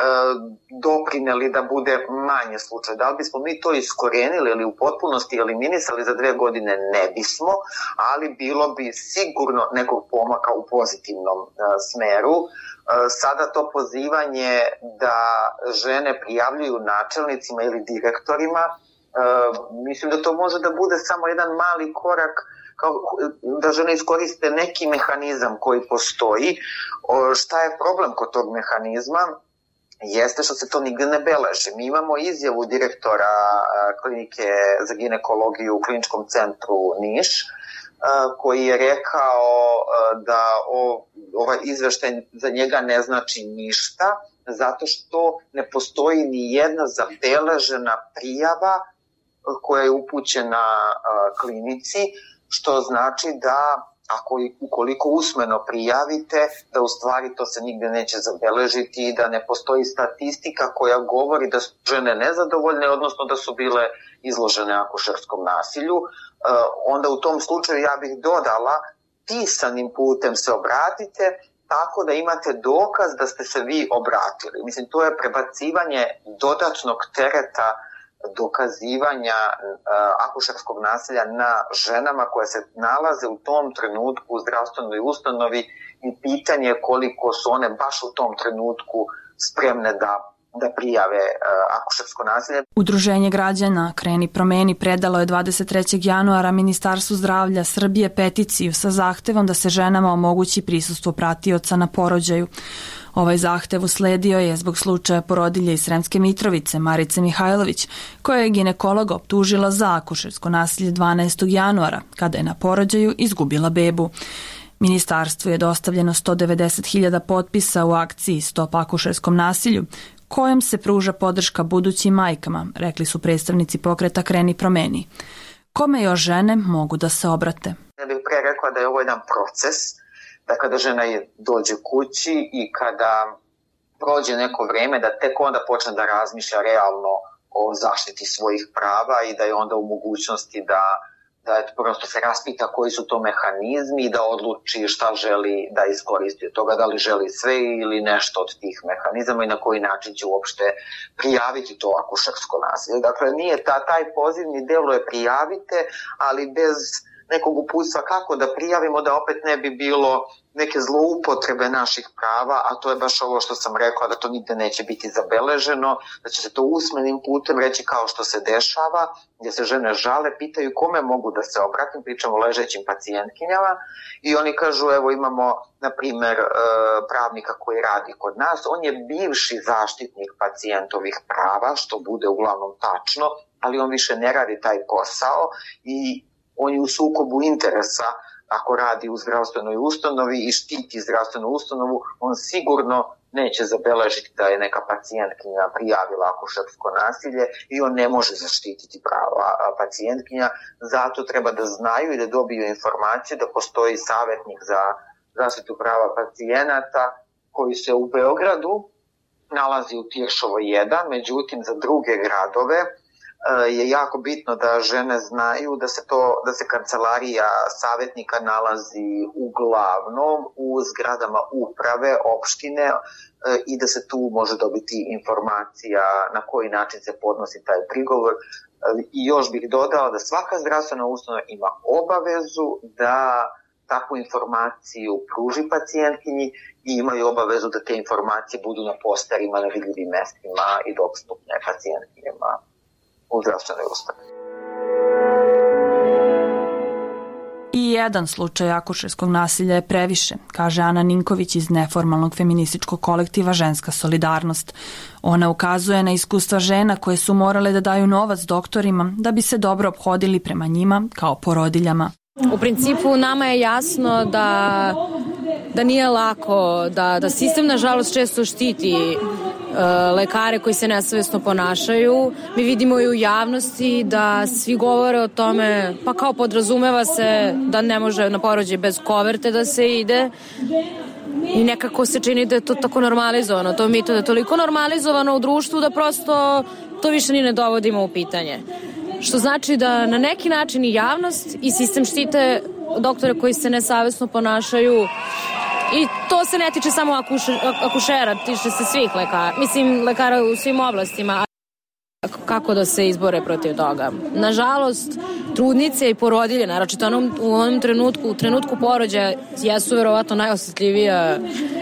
doprineli da bude manje slučaj. Da li bismo mi to iskorenili ili u potpunosti eliminisali za 2 godine? Ne bismo, ali bilo bi sigurno nekog pomaka u pozitivnom smeru. Sada to pozivanje da žene prijavljuju načelnicima ili direktorima, mislim da to može da bude samo jedan mali korak da žene iskoriste neki mehanizam koji postoji. Šta je problem kod tog mehanizma? Jeste što se to nigde ne beleži. Mi imamo izjavu direktora klinike za ginekologiju u kliničkom centru Niš, koji je rekao da ovaj izveštaj za njega ne znači ništa, zato što ne postoji ni jedna zabeležena prijava koja je upućena klinici, što znači da ukoliko usmeno prijavite, da u stvari to se nigde neće zabeležiti i da ne postoji statistika koja govori da su žene nezadovoljne, odnosno da su bile izložene akušerskom nasilju. Onda u tom slučaju ja bih dodala, pisanim putem se obratite, tako da imate dokaz da ste se vi obratili. Mislim, to je prebacivanje dodatnog tereta dokazivanja akušerskog nasilja na ženama koje se nalaze u tom trenutku u zdravstvenoj ustanovi i pitanje koliko su one baš u tom trenutku spremne da prijave akušersko nasilje. Udruženje građana Kreni promeni predalo je 23. januara Ministarstvu zdravlja Srbije peticiju sa zahtevom da se ženama omogući prisustvo pratioca na porođaju. Ovaj zahtev usledio je zbog slučaja porodilje iz Sremske Mitrovice, Marice Mihajlović, koja je ginekolog optužila za akušersko nasilje 12. januara, kada je na porođaju izgubila bebu. Ministarstvu je dostavljeno 190.000 potpisa u akciji Stop akušerskom nasilju, kojom se pruža podrška budućim majkama, rekli su predstavnici pokreta Kreni promeni. Kome još žene mogu da se obrate? Ja bih pre rekla da je ovo jedan proces, da kada žena dođe kući i kada prođe neko vreme, da tek onda počne da razmišlja realno o zaštiti svojih prava i da je onda u mogućnosti da prosto se raspita koji su to mehanizmi i da odluči šta želi da iskoristi od toga, da li želi sve ili nešto od tih mehanizama i na koji način će uopšte prijaviti to akušersko nasilje. Dakle, nije taj pozivni delo je prijavite, ali bez nekog uputstva kako da prijavimo, da opet ne bi bilo neke zloupotrebe naših prava, a to je baš ovo što sam rekla, da to nigde neće biti zabeleženo, da će se to usmenim putem reći kao što se dešava, gdje se žene žale, pitaju kome mogu da se obratim, pričamo o ležećim pacijentkinjama i oni kažu, evo imamo, na primer, pravnika koji radi kod nas, on je bivši zaštitnik pacijentovih prava, što bude uglavnom tačno, ali on više ne radi taj posao i on je u sukobu interesa ako radi u zdravstvenoj ustanovi i štiti zdravstvenu ustanovu, on sigurno neće zabeležiti da je neka pacijentkinja prijavila akušersko nasilje i on ne može zaštititi prava pacijentkinja. Zato treba da znaju i da dobiju informaciju da postoji savjetnik za zaštitu prava pacijenata koji se u Beogradu nalazi u Tiršovoj 1, međutim za druge gradove je jako bitno da žene znaju da se kancelarija savjetnika nalazi uglavnom u zgradama uprave, opštine i da se tu može dobiti informacija na koji način se podnosi taj prigovor. I još bih dodala da svaka zdravstvena ustanova ima obavezu da takvu informaciju pruži pacijentkinji i imaju obavezu da te informacije budu na posterima, na vidljivim mestima i dostupne pacijentkinjama. I jedan slučaj akušerskog nasilja je previše, kaže Ana Ninković iz neformalnog feminističkog kolektiva Ženska solidarnost. Ona ukazuje na iskustva žena koje su morale da daju novac doktorima da bi se dobro ophodili prema njima kao porodiljama. U principu nama je jasno da nije lako, da sistem nažalost često štiti lekare koji se nesavesno ponašaju. Mi vidimo i u javnosti da svi govore o tome, pa kao podrazumeva se da ne može na porođaj bez koverte da se ide i nekako se čini da je to tako normalizovano. To mito da je toliko normalizovano u društvu da prosto to više ni ne dovodimo u pitanje. Što znači da na neki način i javnost i sistem štite doktore koji se nesavesno ponašaju. I to se ne tiče samo akušera, tiče se svih lekara. Mislim, lekara u svim oblastima. Kako da se izbore protiv toga? Nažalost, trudnice i porodilje, naročito u onom trenutku, u trenutku porođaja, jesu verovatno najosjetljivija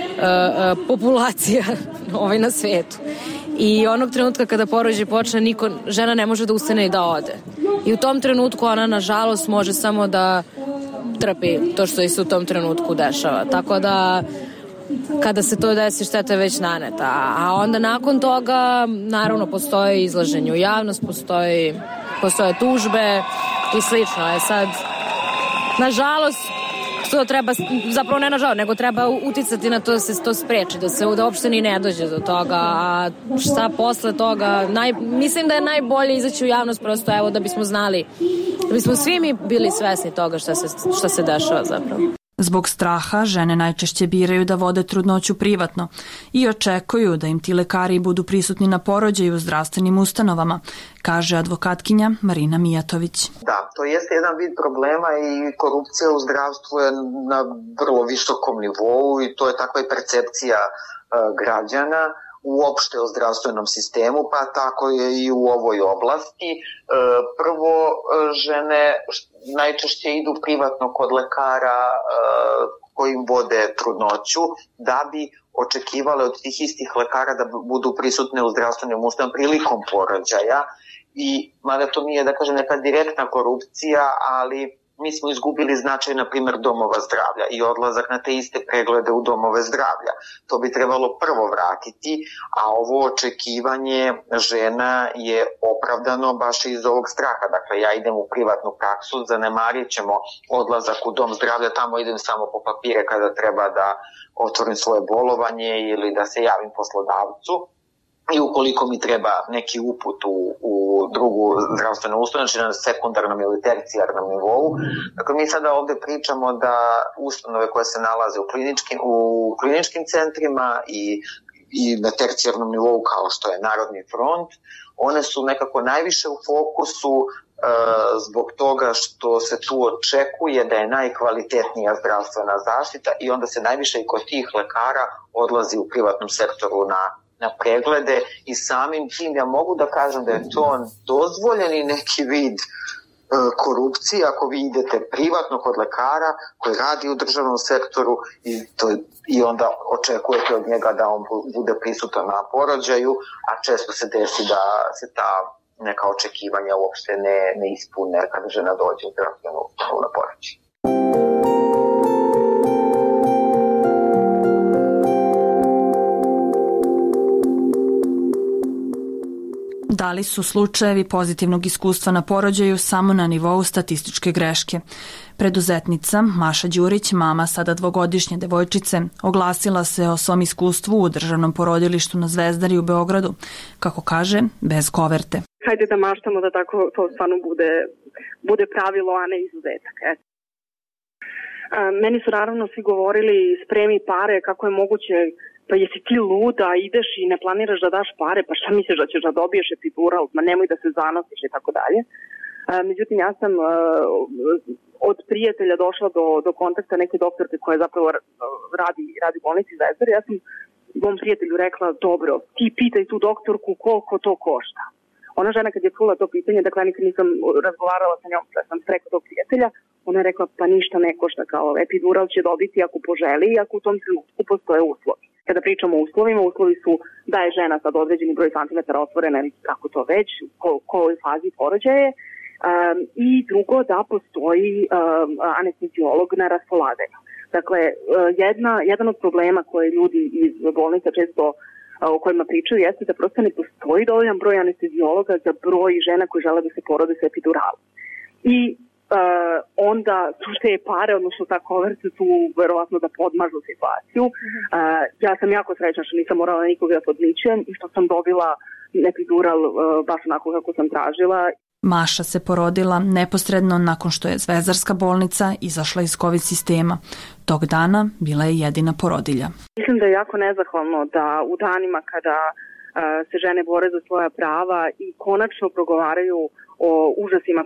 populacija na svetu. I onog trenutka kada porođaj počne, žena ne može da ustane i da ode. I u tom trenutku ona, nažalost, može samo da trpi to što se u tom trenutku dešava. Tako da kada se to desi, šteta je već naneta. A onda nakon toga naravno postoji izlaženje u javnost, postoje tužbe i slično. Je sad, nažalost, to treba, zapravo ne nažalost, nego treba uticati na to da se to spreči, da uopšte ni ne dođe do toga. A šta posle toga, mislim da je najbolje izaći u javnost prosto, evo, da bismo znali, da bismo svi mi bili svesni toga šta se dešava zapravo. Zbog straha žene najčešće biraju da vode trudnoću privatno i očekuju da im ti lekari budu prisutni na porođaju u zdravstvenim ustanovama, kaže advokatkinja Marina Mijatović. Da, to jeste jedan vid problema i korupcija u zdravstvu je na vrlo visokom nivou i to je takva i percepcija građana uopšte o zdravstvenom sistemu, pa tako je i u ovoj oblasti. Prvo, žene najčešće idu privatno kod lekara koji im vode trudnoću, da bi očekivale od tih istih lekara da budu prisutne u zdravstvenim ustanovama prilikom porođaja. I mada to nije, da kažem, neka direktna korupcija, ali mi smo izgubili značaj, na primjer, domova zdravlja i odlazak na te iste preglede u domove zdravlja. To bi trebalo prvo vratiti, a ovo očekivanje žena je opravdano baš iz ovog straha. Dakle, ja idem u privatnu praksu, zanemarit ćemo odlazak u dom zdravlja, tamo idem samo po papire kada treba da otvorim svoje bolovanje ili da se javim poslodavcu. I ukoliko mi treba neki uput u drugu zdravstvenu ustanovu, znači na sekundarnom ili tercijarnom nivou. Dakle, mi sada ovde pričamo da ustanove koje se nalaze u kliničkim centrima i na tercijarnom nivou kao što je Narodni front, one su nekako najviše u fokusu zbog toga što se tu očekuje da je najkvalitetnija zdravstvena zaštita i onda se najviše i kod tih lekara odlazi u privatnom sektoru na preglede i samim tim ja mogu da kažem da je to dozvoljeni neki vid korupcije ako vi idete privatno kod lekara koji radi u državnom sektoru i onda očekujete od njega da on bude prisutan na porođaju, a često se desi da se ta neka očekivanja uopšte ne ispune kada žena dođe u zdravstvenu ustanovu na porođaj. Da li su slučajevi pozitivnog iskustva na porođaju samo na nivou statističke greške? Preduzetnica Maša Đurić, mama sada 2-godišnje devojčice, oglasila se o svom iskustvu u državnom porodilištu na Zvezdari u Beogradu, kako kaže, bez koverte. Hajde da maštamo da tako to stvarno bude pravilo, a ne izuzetak. Meni su naravno svi govorili spremi pare, kako je moguće, pa jesi ti luda, ideš i ne planiraš da daš pare, pa šta misliš da ćeš da dobiješ epidural, ma nemoj da se zanosiš i tako dalje. Međutim, ja sam od prijatelja došla do kontakta neke doktorke koja zapravo radi u bolnici Zvezdar. Ja sam mom prijatelju rekla, dobro, ti pitaj tu doktorku koliko to košta. Ona žena kad je čula to pitanje, dakle nikad nisam razgovarala sa njom, sam preko tog prijatelja, ona je rekla, pa ništa ne košta, kao epidural će dobiti ako poželi i ako u tom trenutku postoje uslovi. Kada pričamo o uslovima, uslovi su da je žena sad određeni broj santimetara otvorena ili kako to već, u kojoj fazi porođaje I drugo, da postoji anesteziolog na raspolaganju. Dakle, jedan od problema koje ljudi iz bolnica često o kojima pričaju jeste da prosto ne postoji dovoljan broj anesteziologa za broj žena koji žele da se porode sa epiduralom. I onda su te pare, odnosno ta koverca tu verovatno da podmažu situaciju. Ja sam jako srećna što nisam morala nikoga da podmićujem i što sam dobila epidural baš onako kako sam tražila. Maša se porodila neposredno nakon što je Zvezdarska bolnica izašla iz COVID sistema. Tog dana bila je jedina porodilja. Mislim da je jako nezahvalno da u danima kada se žene bore za svoja prava i konačno progovaraju o užasima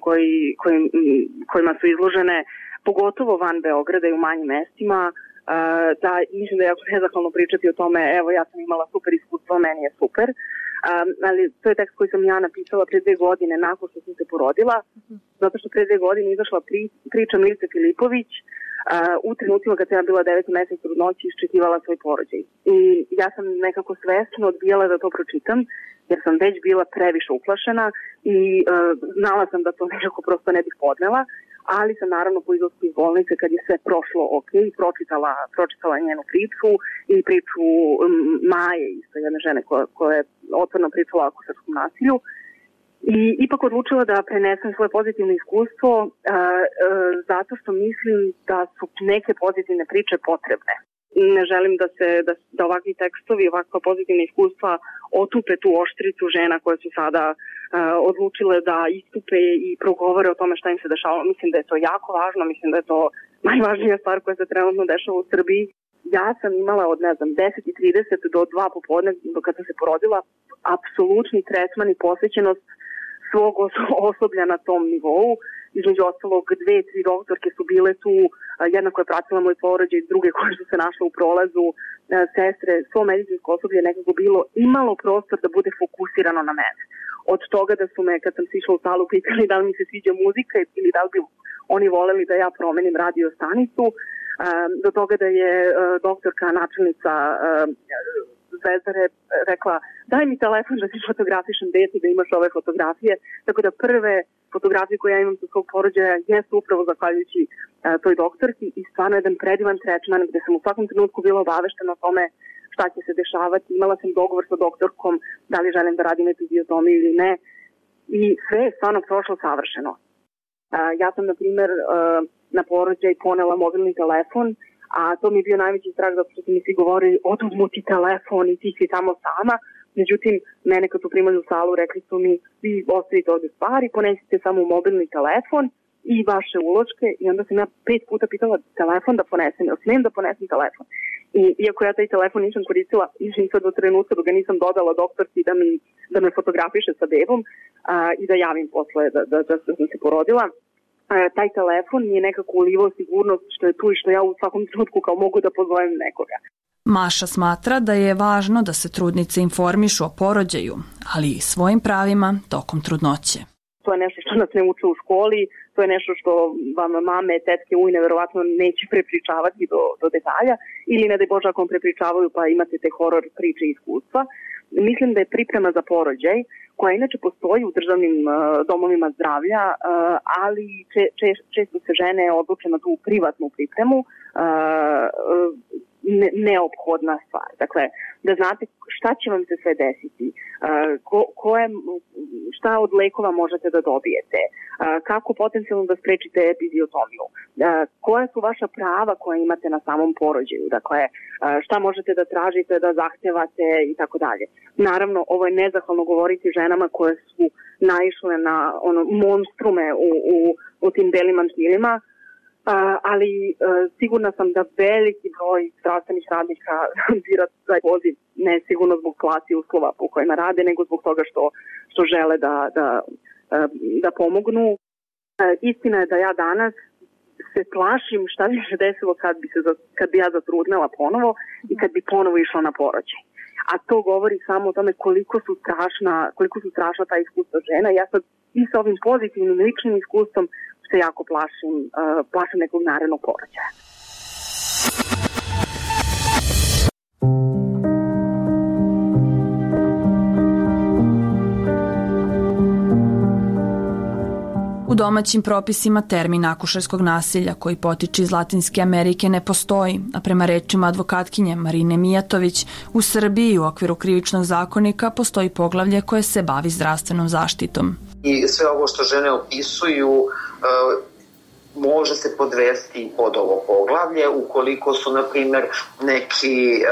kojima su izložene, pogotovo van Beograda i u manjim mestima, da mislim da je jako nezahvalno pričati o tome, evo ja sam imala super iskustvo, meni je super. Ali to je tekst koji sam ja napisala pre 2 godine nakon što sam se porodila, zato što pre 2 godine izašla priča Milice Filipović u trenutima kad sam ja bila 9 mesec trudnoće iščekivala svoj porođaj. I ja sam nekako svesno odbijala da to pročitam, jer sam već bila previše uplašena i znala sam da to nekako prosto ne bih podnela, ali sam naravno po izlasku iz bolnice kad je sve prošlo ok, pročitala njenu priču i priču Maje, isto jedne žene koja je otvoreno pričala o srpskom nasilju. I ipak odlučila da prenesem svoje pozitivno iskustvo zato što mislim da su neke pozitivne priče potrebne. Ne želim da ovakvi tekstovi, ovakva pozitivna iskustva otupe tu oštricu žena koje su sada odlučile da istupe i progovore o tome šta im se dešava. Mislim da je to jako važno, mislim da je to najvažnija stvar koja se trenutno dešava u Srbiji. Ja sam imala od 10:30 do 2 popodne, kad sam se porodila, apsolutni tretman i posvećenost svog osoblja na tom nivou. Između ostalog 2-3 doktorke su bile tu, jedna koja je pratila moj porođaj, druge koje su se našle u prolazu, sestre, svo medicinsko osoblje nekako bilo imalo prostor da bude fokusirano na mene. Od toga da su me, kad sam sišla u salu, pitali da li mi se sviđa muzika ili da li bi oni voleli da ja promenim radio stanicu, do toga da je doktorka, načelnica Zvezdare rekla daj mi telefon da ti fotografišem dete, da imaš ove fotografije. Tako da prve fotografije koje ja imam sa svog porođaja jesu upravo zahvaljujući toj doktorki i stvarno jedan predivan tretman gde sam u svakom trenutku bila obaveštena o tome šta će se dešavati. Imala sam dogovor sa doktorkom da li želim da radim epiziotomiju ili ne i sve je stvarno prošlo savršeno. Ja sam, na primjer, na porođaj ponela mobilni telefon, a to mi je bio najveći strah zato što su mi svi govorili oduzmu ti telefon i ti si tamo sama. Međutim, mene kad su primali u salu rekli su mi vi ostavite ovde stvari, ponesite samo mobilni telefon i vaše uloške i onda sam ja 5 puta pitala telefon da ponesem, ili smijem da ponesem telefon. I iako ja taj telefon nisam koristila, mislim sad do trenutka dok ga nisam dodala doktorki da me fotografiše sa bebom i da javim posle da sam se porodila, taj telefon mi je nekako ulivao sigurnost što je tu i što ja u svakom trenutku kao mogu da pozovem nekoga. Maša smatra da je važno da se trudnice informišu o porođaju, ali i svojim pravima tokom trudnoće. To je nešto što nas ne uče u školi, to je nešto što vam mame, tetke, ujne verovatno neće prepričavati do detalja ili ne daj Bože ako vam prepričavaju pa imate te horor priče i iskustva. Mislim da je priprema za porođaj, koja inače postoji u državnim domovima zdravlja, ali često se žene odluče na tu privatnu pripremu, neophodna stvar. Dakle, da znate šta će vam se sve desiti, šta od lekova možete da dobijete, kako potencijalno da sprečite epiziotomiju, koja su vaša prava koja imate na samom porođaju, dakle, šta možete da tražite, da zahtevate i tako dalje. Naravno, ovo je nezahvalno govoriti ženama koje su naišle na monstrume u tim belim mantilima, ali sigurna sam da veliki broj zdravstvenih radnika bira taj poziv ne sigurno zbog plati i uslova po kojima rade, nego zbog toga što žele da pomognu. Istina je da ja danas se plašim šta bi se desilo kad bi ja zatrudnela ponovo i kad bi ponovo išla na porođaj. A to govori samo o tome koliko su strašna ta iskustva žena. Ja sad i sa ovim pozitivnim ličnim iskustvom se jako plašim nekog narednog porođaja. U domaćim propisima termin akušerskog nasilja koji potiče iz Latinske Amerike ne postoji, a prema rečima advokatkinje Marine Mijatović, u Srbiji u okviru krivičnog zakonika postoji poglavlje koje se bavi zdravstvenom zaštitom. I sve ovo što žene opisuju može se podvesti pod ovo poglavlje ukoliko su, na primjer, neki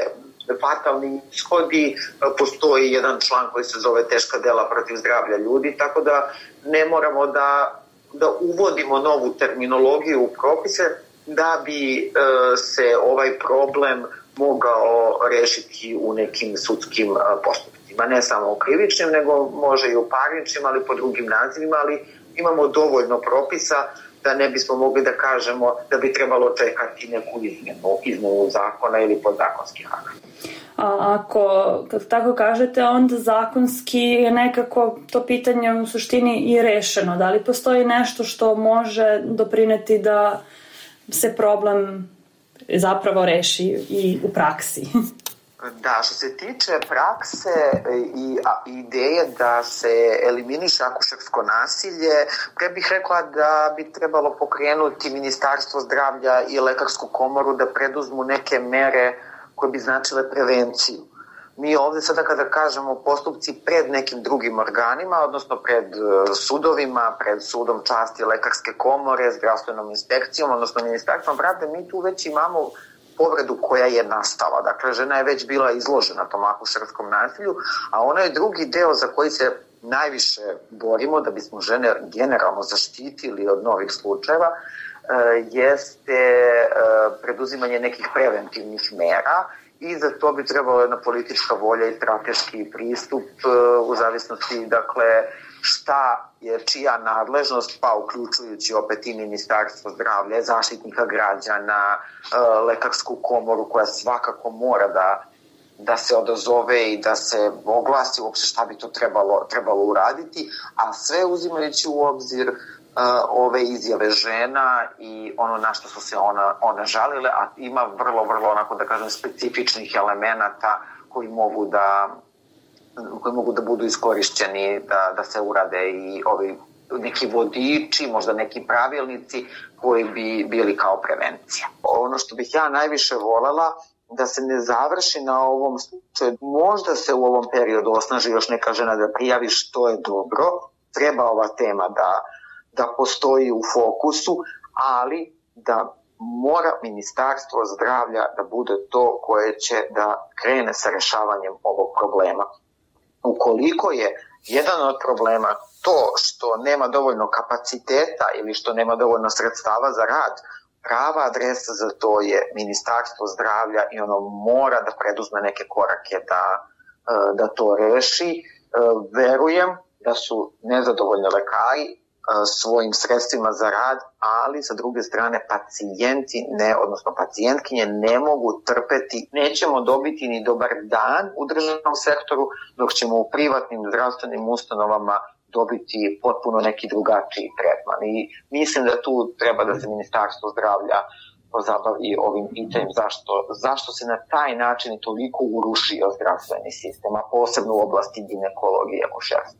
fatalni ishodi, postoji jedan član koji se zove teška dela protiv zdravlja ljudi, tako da ne moramo da uvodimo novu terminologiju u propise da bi se ovaj problem mogao rešiti u nekim sudskim postupcima. Ne samo u krivičnim, nego može i u parničnim, ali po drugim nazivima, ali imamo dovoljno propisa da ne bismo mogli da kažemo da bi trebalo čekati neku izmenu zakona ili podzakonskih akata. A ako, kad tako kažete, onda zakonski je nekako to pitanje u suštini i rešeno. Da li postoji nešto što može doprineti da se problem zapravo reši i u praksi? Da, što se tiče prakse i ideje da se eliminiše akušersko nasilje, pre bih rekla da bi trebalo pokrenuti Ministarstvo zdravlja i Lekarsku komoru da preduzmu neke mere koje bi značile prevenciju. Mi ovde sada kada kažemo postupci pred nekim drugim organima, odnosno pred sudovima, pred sudom časti Lekarske komore, zdravstvenom inspekcijom, odnosno Ministarstvom pravde, mi tu već imamo povredu koja je nastala. Dakle, žena je već bila izložena tom akušerskom nasilju, a onaj drugi deo za koji se najviše borimo da bismo žene generalno zaštitili od novih slučajeva jeste preduzimanje nekih preventivnih mera i za to bi trebala jedna politička volja i strateški pristup u zavisnosti, dakle, šta je čija nadležnost, pa uključujući opet i Ministarstvo zdravlja, Zaštitnika građana, Lekarsku komoru koja svakako mora da se odazove i da se oglasi uopšte šta bi to trebalo uraditi, a sve uzimajući u obzir ove izjave žena i ono na što su se one žalile, a ima vrlo, onako da kažem, specifičnih elemenata koji mogu da budu iskorišćeni da se urade i ovi neki vodiči, možda neki pravilnici koji bi bili kao prevencija. Ono što bih ja najviše volela da se ne završi na ovom slučaju, možda se u ovom periodu osnaži još neka žena da prijavi, što je dobro, treba ova tema da postoji u fokusu, ali da mora Ministarstvo zdravlja da bude to koje će da krene sa rešavanjem ovog problema. Ukoliko je jedan od problema to što nema dovoljno kapaciteta ili što nema dovoljno sredstava za rad, prava adresa za to je Ministarstvo zdravlja i ono mora da preduzme neke korake da to reši. Verujem da su nezadovoljni lekari svojim sredstvima za rad, ali sa druge strane odnosno pacijentkinje ne mogu trpeti, nećemo dobiti ni dobar dan u državnom sektoru, dok ćemo u privatnim zdravstvenim ustanovama dobiti potpuno neki drugačiji tretman. I mislim da tu treba da se Ministarstvo zdravlja pozabavi ovim pitanjem zašto se na taj način toliko urušio zdravstveni sistem, a posebno u oblasti ginekologije i akušerstva.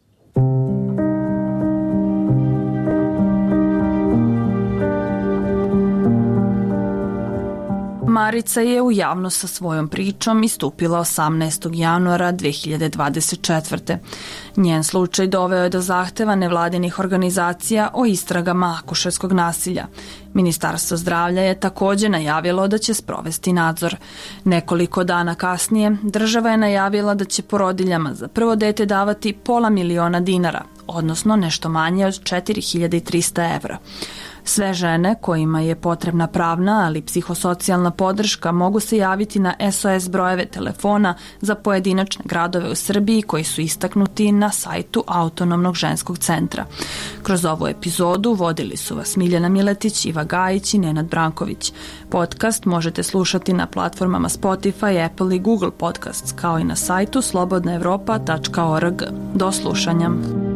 Marica je u javnost sa svojom pričom istupila 18. januara 2024. Njen slučaj doveo je do zahteva nevladinih organizacija o istragama akušerskog nasilja. Ministarstvo zdravlja je takođe najavilo da će sprovesti nadzor. Nekoliko dana kasnije država je najavila da će porodiljama za prvo dete davati $500.000 dinara, odnosno nešto manje od 4.300 evra. Sve žene kojima je potrebna pravna, ali psihosocijalna podrška mogu se javiti na SOS brojeve telefona za pojedinačne gradove u Srbiji koji su istaknuti na sajtu Autonomnog ženskog centra. Kroz ovu epizodu vodili su vas Miljana Miletić, Iva Gajić i Nenad Branković. Podcast možete slušati na platformama Spotify, Apple i Google Podcasts, kao i na sajtu slobodnaevropa.org. Do slušanja.